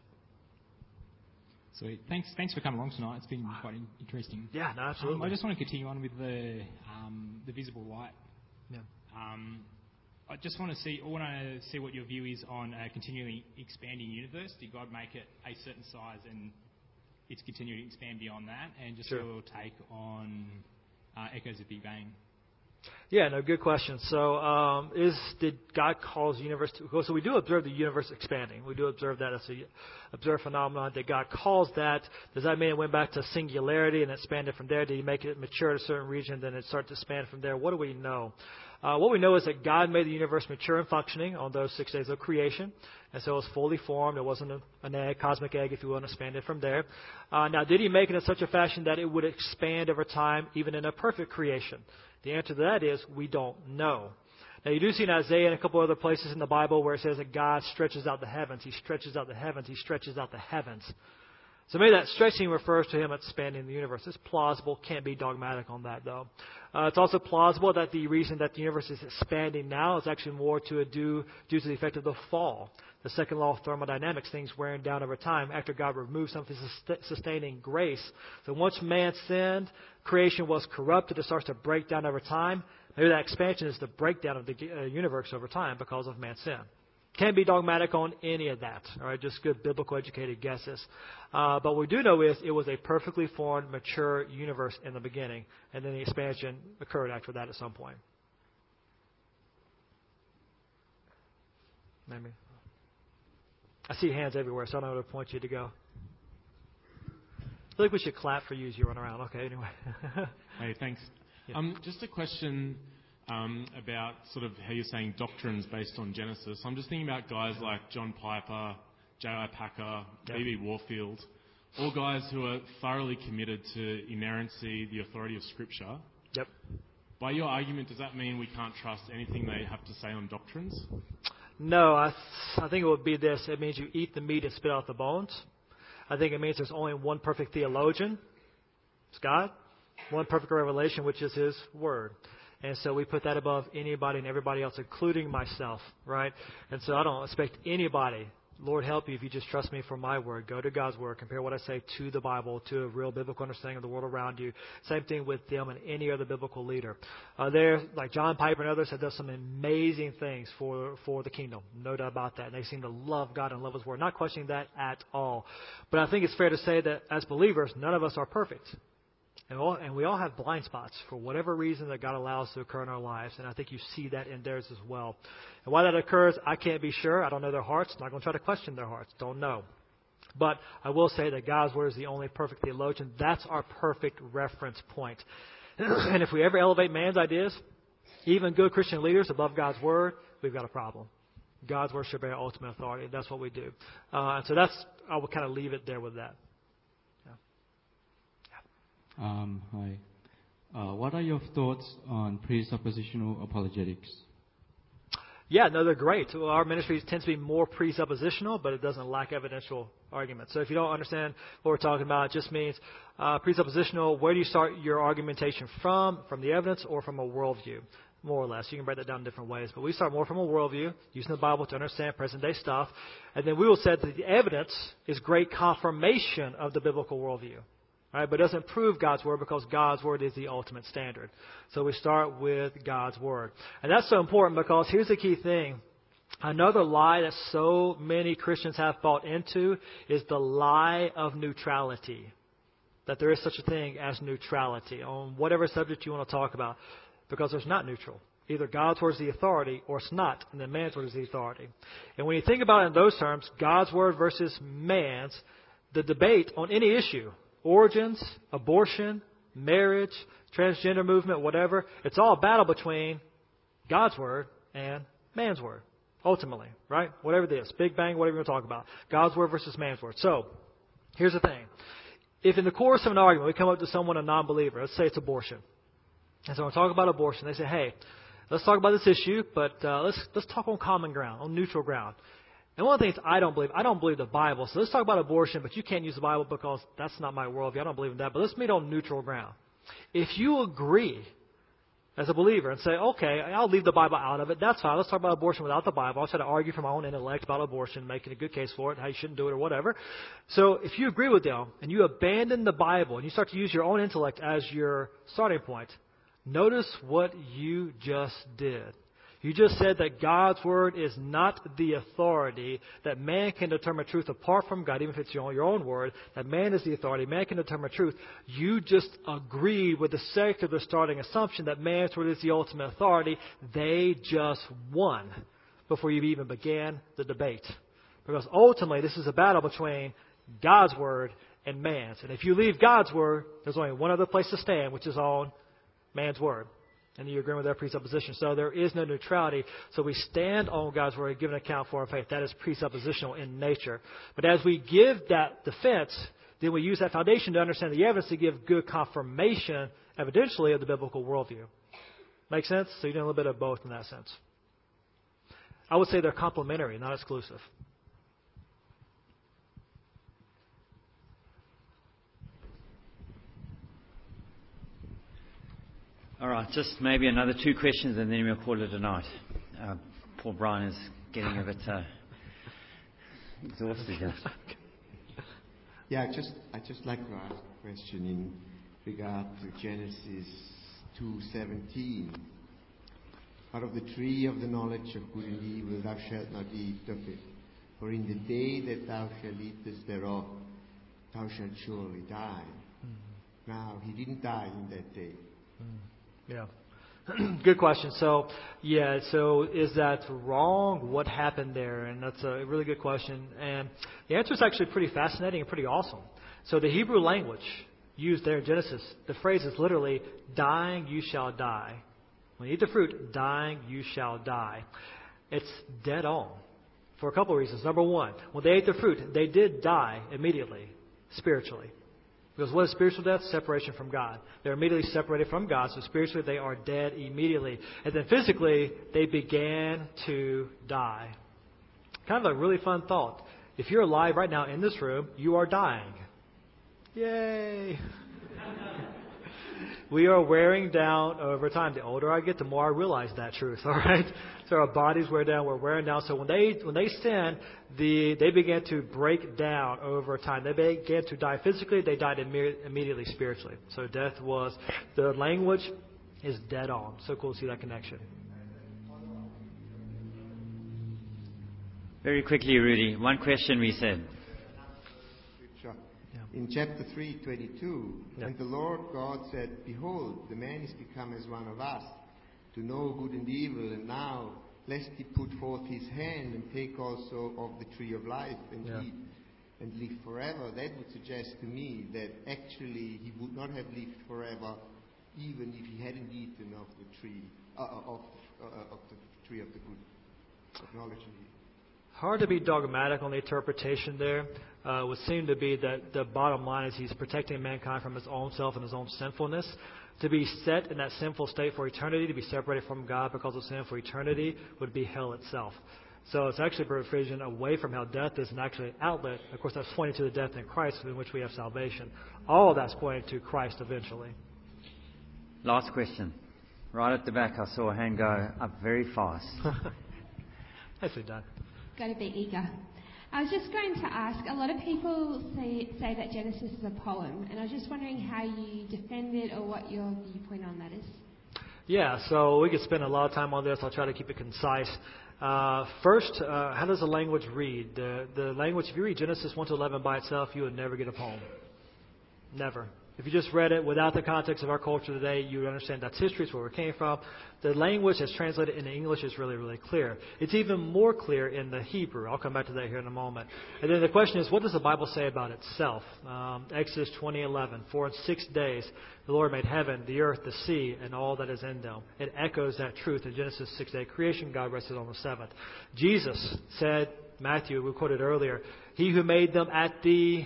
L: Sweet. Thanks. Thanks for coming along tonight. It's been quite interesting.
B: Yeah, no, absolutely.
L: Um, I just want to continue on with the um, the visible light.
B: Yeah.
L: Um, I just want to see. I want to see what your view is on a continually expanding universe. Did God make it a certain size and it's continuing to expand beyond that? And just
B: sure.
L: your take on uh, echoes of Big Bang.
B: Yeah, no, good question. So, um, is did God cause the universe to? So we do observe the universe expanding. We do observe that as a observed phenomenon. Did God cause that? Does that mean it went back to singularity and expanded from there? Did He make it mature at a certain region, then it started to expand from there? What do we know? Uh, what we know is that God made the universe mature and functioning on those six days of creation. And so it was fully formed. It wasn't a, an egg, cosmic egg, if you will, and expanded from there. Uh, now, did He make it in such a fashion that it would expand over time, even in a perfect creation? The answer to that is we don't know. Now, you do see in Isaiah and a couple other places in the Bible where it says that God stretches out the heavens. He stretches out the heavens. He stretches out the heavens. So maybe that stretching refers to Him expanding the universe. It's plausible. Can't be dogmatic on that, though. Uh, it's also plausible that the reason that the universe is expanding now is actually more to a due, due to the effect of the fall. The second law of thermodynamics, things wearing down over time after God removed some of His sustaining grace. So once man sinned, creation was corrupted. It starts to break down over time. Maybe that expansion is the breakdown of the uh, universe over time because of man's sin. Can't be dogmatic on any of that. All right, just good biblical educated guesses. Uh, but what we do know is it was a perfectly formed, mature universe in the beginning, and then the expansion occurred after that at some point. Maybe. I see hands everywhere, so I don't know where to point you to go. I feel like we should clap for you as you run around. Okay, anyway.
M: Hey, thanks.
B: Yeah.
M: Um, just a question um, about sort of how you're saying doctrines based on Genesis. I'm just thinking about guys like John Piper, J I Packer,
B: Yep.
M: B B Warfield, all guys who are thoroughly committed to inerrancy, the authority of Scripture.
B: Yep.
M: By your argument, does that mean we can't trust anything they have to say on doctrines?
B: No, I, th- I think it would be this. It means you eat the meat and spit out the bones. I think it means there's only one perfect theologian. It's God. One perfect revelation, which is His Word. And so we put that above anybody and everybody else, including myself, right? And so I don't expect anybody, Lord help you if you just trust me for my word. Go to God's word. Compare what I say to the Bible, to a real biblical understanding of the world around you. Same thing with them and any other biblical leader. Uh, there, like John Piper and others, have done some amazing things for, for the kingdom. No doubt about that. And they seem to love God and love His word. Not questioning that at all. But I think it's fair to say that as believers, none of us are perfect. And, all, and we all have blind spots for whatever reason that God allows to occur in our lives. And I think you see that in theirs as well. And why that occurs, I can't be sure. I don't know their hearts. I'm not going to try to question their hearts. Don't know. But I will say that God's Word is the only perfect theologian. That's our perfect reference point. And if we ever elevate man's ideas, even good Christian leaders above God's Word, we've got a problem. God's Word should bear ultimate authority. That's what we do. Uh, and so that's, I would kind of leave it there with that. Yeah.
N: Yeah. Um, hi. Uh, what are your thoughts on presuppositional apologetics?
B: Yeah, no, they're great. Well, our ministry tends to be more presuppositional, but it doesn't lack evidential arguments. So if you don't understand what we're talking about, it just means uh, presuppositional, where do you start your argumentation from? From the evidence or from a worldview? More or less. You can break that down in different ways. But we start more from a worldview, using the Bible to understand present-day stuff. And then we will say that the evidence is great confirmation of the biblical worldview. Right? But it doesn't prove God's Word because God's Word is the ultimate standard. So we start with God's Word. And that's so important because here's the key thing. Another lie that so many Christians have bought into is the lie of neutrality. That there is such a thing as neutrality on whatever subject you want to talk about. Because there's not neutral. Either God's Word is the authority or it's not. And then man's Word is the authority. And when you think about it in those terms, God's Word versus man's, the debate on any issue, origins, abortion, marriage, transgender movement, whatever, it's all a battle between God's Word and man's Word, ultimately, right? Whatever it is, Big Bang, whatever you want to talk about. God's Word versus man's Word. So, here's the thing. If in the course of an argument we come up to someone, a non-believer, let's say it's abortion, and so we're talking about abortion, they say, hey, let's talk about this issue, but uh, let's let's talk on common ground, on neutral ground. And one of the things I don't believe, I don't believe the Bible. So let's talk about abortion, but you can't use the Bible because that's not my worldview. I don't believe in that. But let's meet on neutral ground. If you agree as a believer and say, okay, I'll leave the Bible out of it, that's fine. Let's talk about abortion without the Bible. I'll try to argue from my own intellect about abortion, making a good case for it, how you shouldn't do it or whatever. So if you agree with them and you abandon the Bible and you start to use your own intellect as your starting point, notice what you just did. You just said that God's Word is not the authority, that man can determine truth apart from God, even if it's your own, your own word, that man is the authority, man can determine truth. You just agreed with the secular starting assumption that man's Word is the ultimate authority. They just won before you even began the debate. Because ultimately, this is a battle between God's Word and man's. And if you leave God's Word, there's only one other place to stand, which is on man's Word. And you agree with their presupposition. So there is no neutrality. So we stand on God's Word and give an account for our faith. That is presuppositional in nature. But as we give that defense, then we use that foundation to understand the evidence to give good confirmation, evidentially, of the biblical worldview. Make sense? So you're doing a little bit of both in that sense. I would say they're complementary, not exclusive.
A: All right, just maybe another two questions and then we'll call it a night. Uh, poor Brian is getting a bit uh, exhausted here.
O: Yeah, I just I just like to ask a question in regard to Genesis two seventeen. Out of the tree of the knowledge of good and evil thou shalt not eat of it, for in the day that thou shalt eatest thereof, thou shalt surely die. Mm-hmm. Now, he didn't die in that day.
B: Mm. Yeah. Good question. So, yeah, so is that wrong? What happened there? And that's a really good question. And the answer is actually pretty fascinating and pretty awesome. So the Hebrew language used there in Genesis, the phrase is literally, dying you shall die. When you eat the fruit, dying you shall die. It's dead on for a couple of reasons. Number one, when they ate the fruit, they did die immediately, spiritually. Because what is spiritual death? Separation from God. They're immediately separated from God, so spiritually they are dead immediately. And then physically, they began to die. Kind of a really fun thought. If you're alive right now in this room, you are dying. Yay! We are wearing down over time. The older I get, the more I realize that truth. All right, so our bodies wear down. We're wearing down. So when they when they sin, the they began to break down over time. They began to die physically. They died imme- immediately spiritually. So death was the language is dead on. So cool to see that connection.
A: Very quickly, Rudy. One question we said.
O: In chapter three, twenty-two, yeah. And the Lord God said, behold, the man is become as one of us, to know good and evil, and now, lest he put forth his hand and take also of the tree of life and yeah. eat and live forever. That would suggest to me that actually he would not have lived forever even if he hadn't eaten of the tree, uh, of, uh, of the tree of the good of knowledge and evil.
B: hard to be dogmatic on the interpretation there. Uh, would seem to be that the bottom line is he's protecting mankind from his own self and his own sinfulness. To be set in that sinful state for eternity, to be separated from God because of sin for eternity, would be hell itself. So it's actually a provision away from hell. Death is an actually outlet. Of course, that's pointing to the death in Christ in which we have salvation. All of that's pointing to Christ eventually.
A: Last question. Right at the back, I saw a hand go up very fast.
B: Nicely done.
P: Got to be eager. I was just going to ask, a lot of people say, say that Genesis is a poem, and I was just wondering how you defend it or what your viewpoint on that is.
B: Yeah, so we could spend a lot of time on this. I'll try to keep it concise. Uh, first, uh, how does the language read? The, the language, if you read Genesis one to eleven by itself, you would never get a poem. Never. If you just read it without the context of our culture today, you would understand that's history, it's where we came from. The language as translated into English is really, really clear. It's even more clear in the Hebrew. I'll come back to that here in a moment. And then the question is, what does the Bible say about itself? Um, Exodus twenty eleven, for in six days the Lord made heaven, the earth, the sea, and all that is in them. It echoes that truth in Genesis six-day creation. God rested on the seventh. Jesus said, Matthew, we quoted earlier, he who made them at the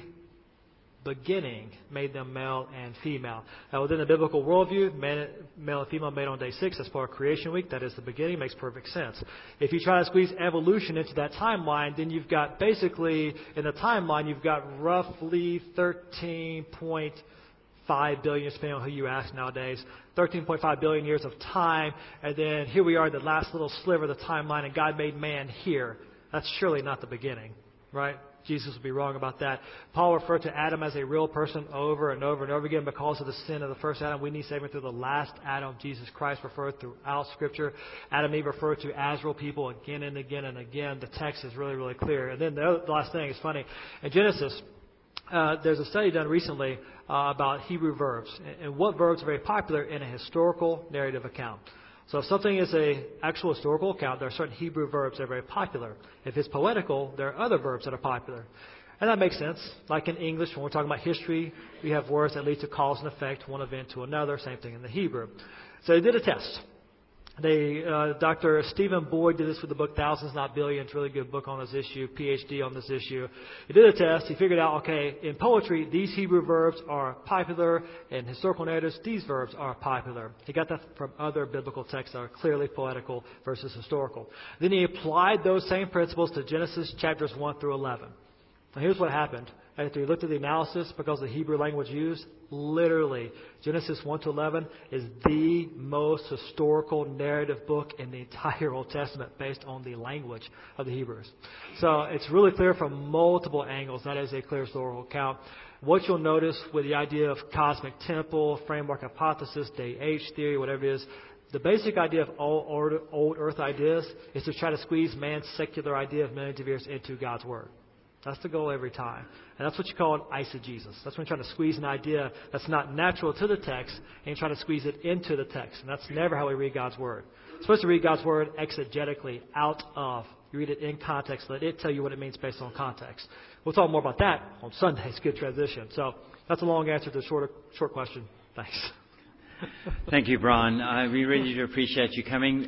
B: beginning made them male and female. Now, within the biblical worldview, man, male and female made on day six. That's part of creation week. That is the beginning. Makes perfect sense. If you try to squeeze evolution into that timeline, then you've got basically, in the timeline, you've got roughly thirteen point five billion, depending on who you ask nowadays, thirteen point five billion years of time. And then here we are, the last little sliver of the timeline, and God made man here. That's surely not the beginning, right? Jesus would be wrong about that. Paul referred to Adam as a real person over and over and over again because of the sin of the first Adam. We need saving through the last Adam, Jesus Christ, referred throughout Scripture. Adam and Eve referred to as real people again and again and again. The text is really, really clear. And then the, other, the last thing is funny. In Genesis, uh, there's a study done recently uh, about Hebrew verbs and, and what verbs are very popular in a historical narrative account. So if something is an actual historical account, there are certain Hebrew verbs that are very popular. If it's poetical, there are other verbs that are popular. And that makes sense. Like in English, when we're talking about history, we have words that lead to cause and effect, one event to another. Same thing in the Hebrew. So they did a test. They, uh, Doctor Stephen Boyd did this with the book Thousands Not Billions, really good book on this issue, P H D on this issue. He did a test. He figured out, okay, in poetry, these Hebrew verbs are popular. In historical narratives, these verbs are popular. He got that from other biblical texts that are clearly poetical versus historical. Then he applied those same principles to Genesis chapters one through eleven. Now here's what happened. After he looked at the analysis, because of the Hebrew language used, literally, Genesis one to eleven is the most historical narrative book in the entire Old Testament based on the language of the Hebrews. So it's really clear from multiple angles. That is a clear historical account. What you'll notice with the idea of cosmic temple, framework hypothesis, day H theory, whatever it is, the basic idea of all old earth ideas is to try to squeeze man's secular idea of millions of years into God's Word. That's the goal every time. And that's what you call eisegesis. That's when you're trying to squeeze an idea that's not natural to the text and you try to squeeze it into the text. And that's never how we read God's Word. We're supposed to read God's Word exegetically, out of. You read it in context. Let it tell you what it means based on context. We'll talk more about that on Sunday. It's a good transition. So that's a long answer to a short, short question. Thanks.
A: Thank you, Brian. Uh, we really do appreciate you coming.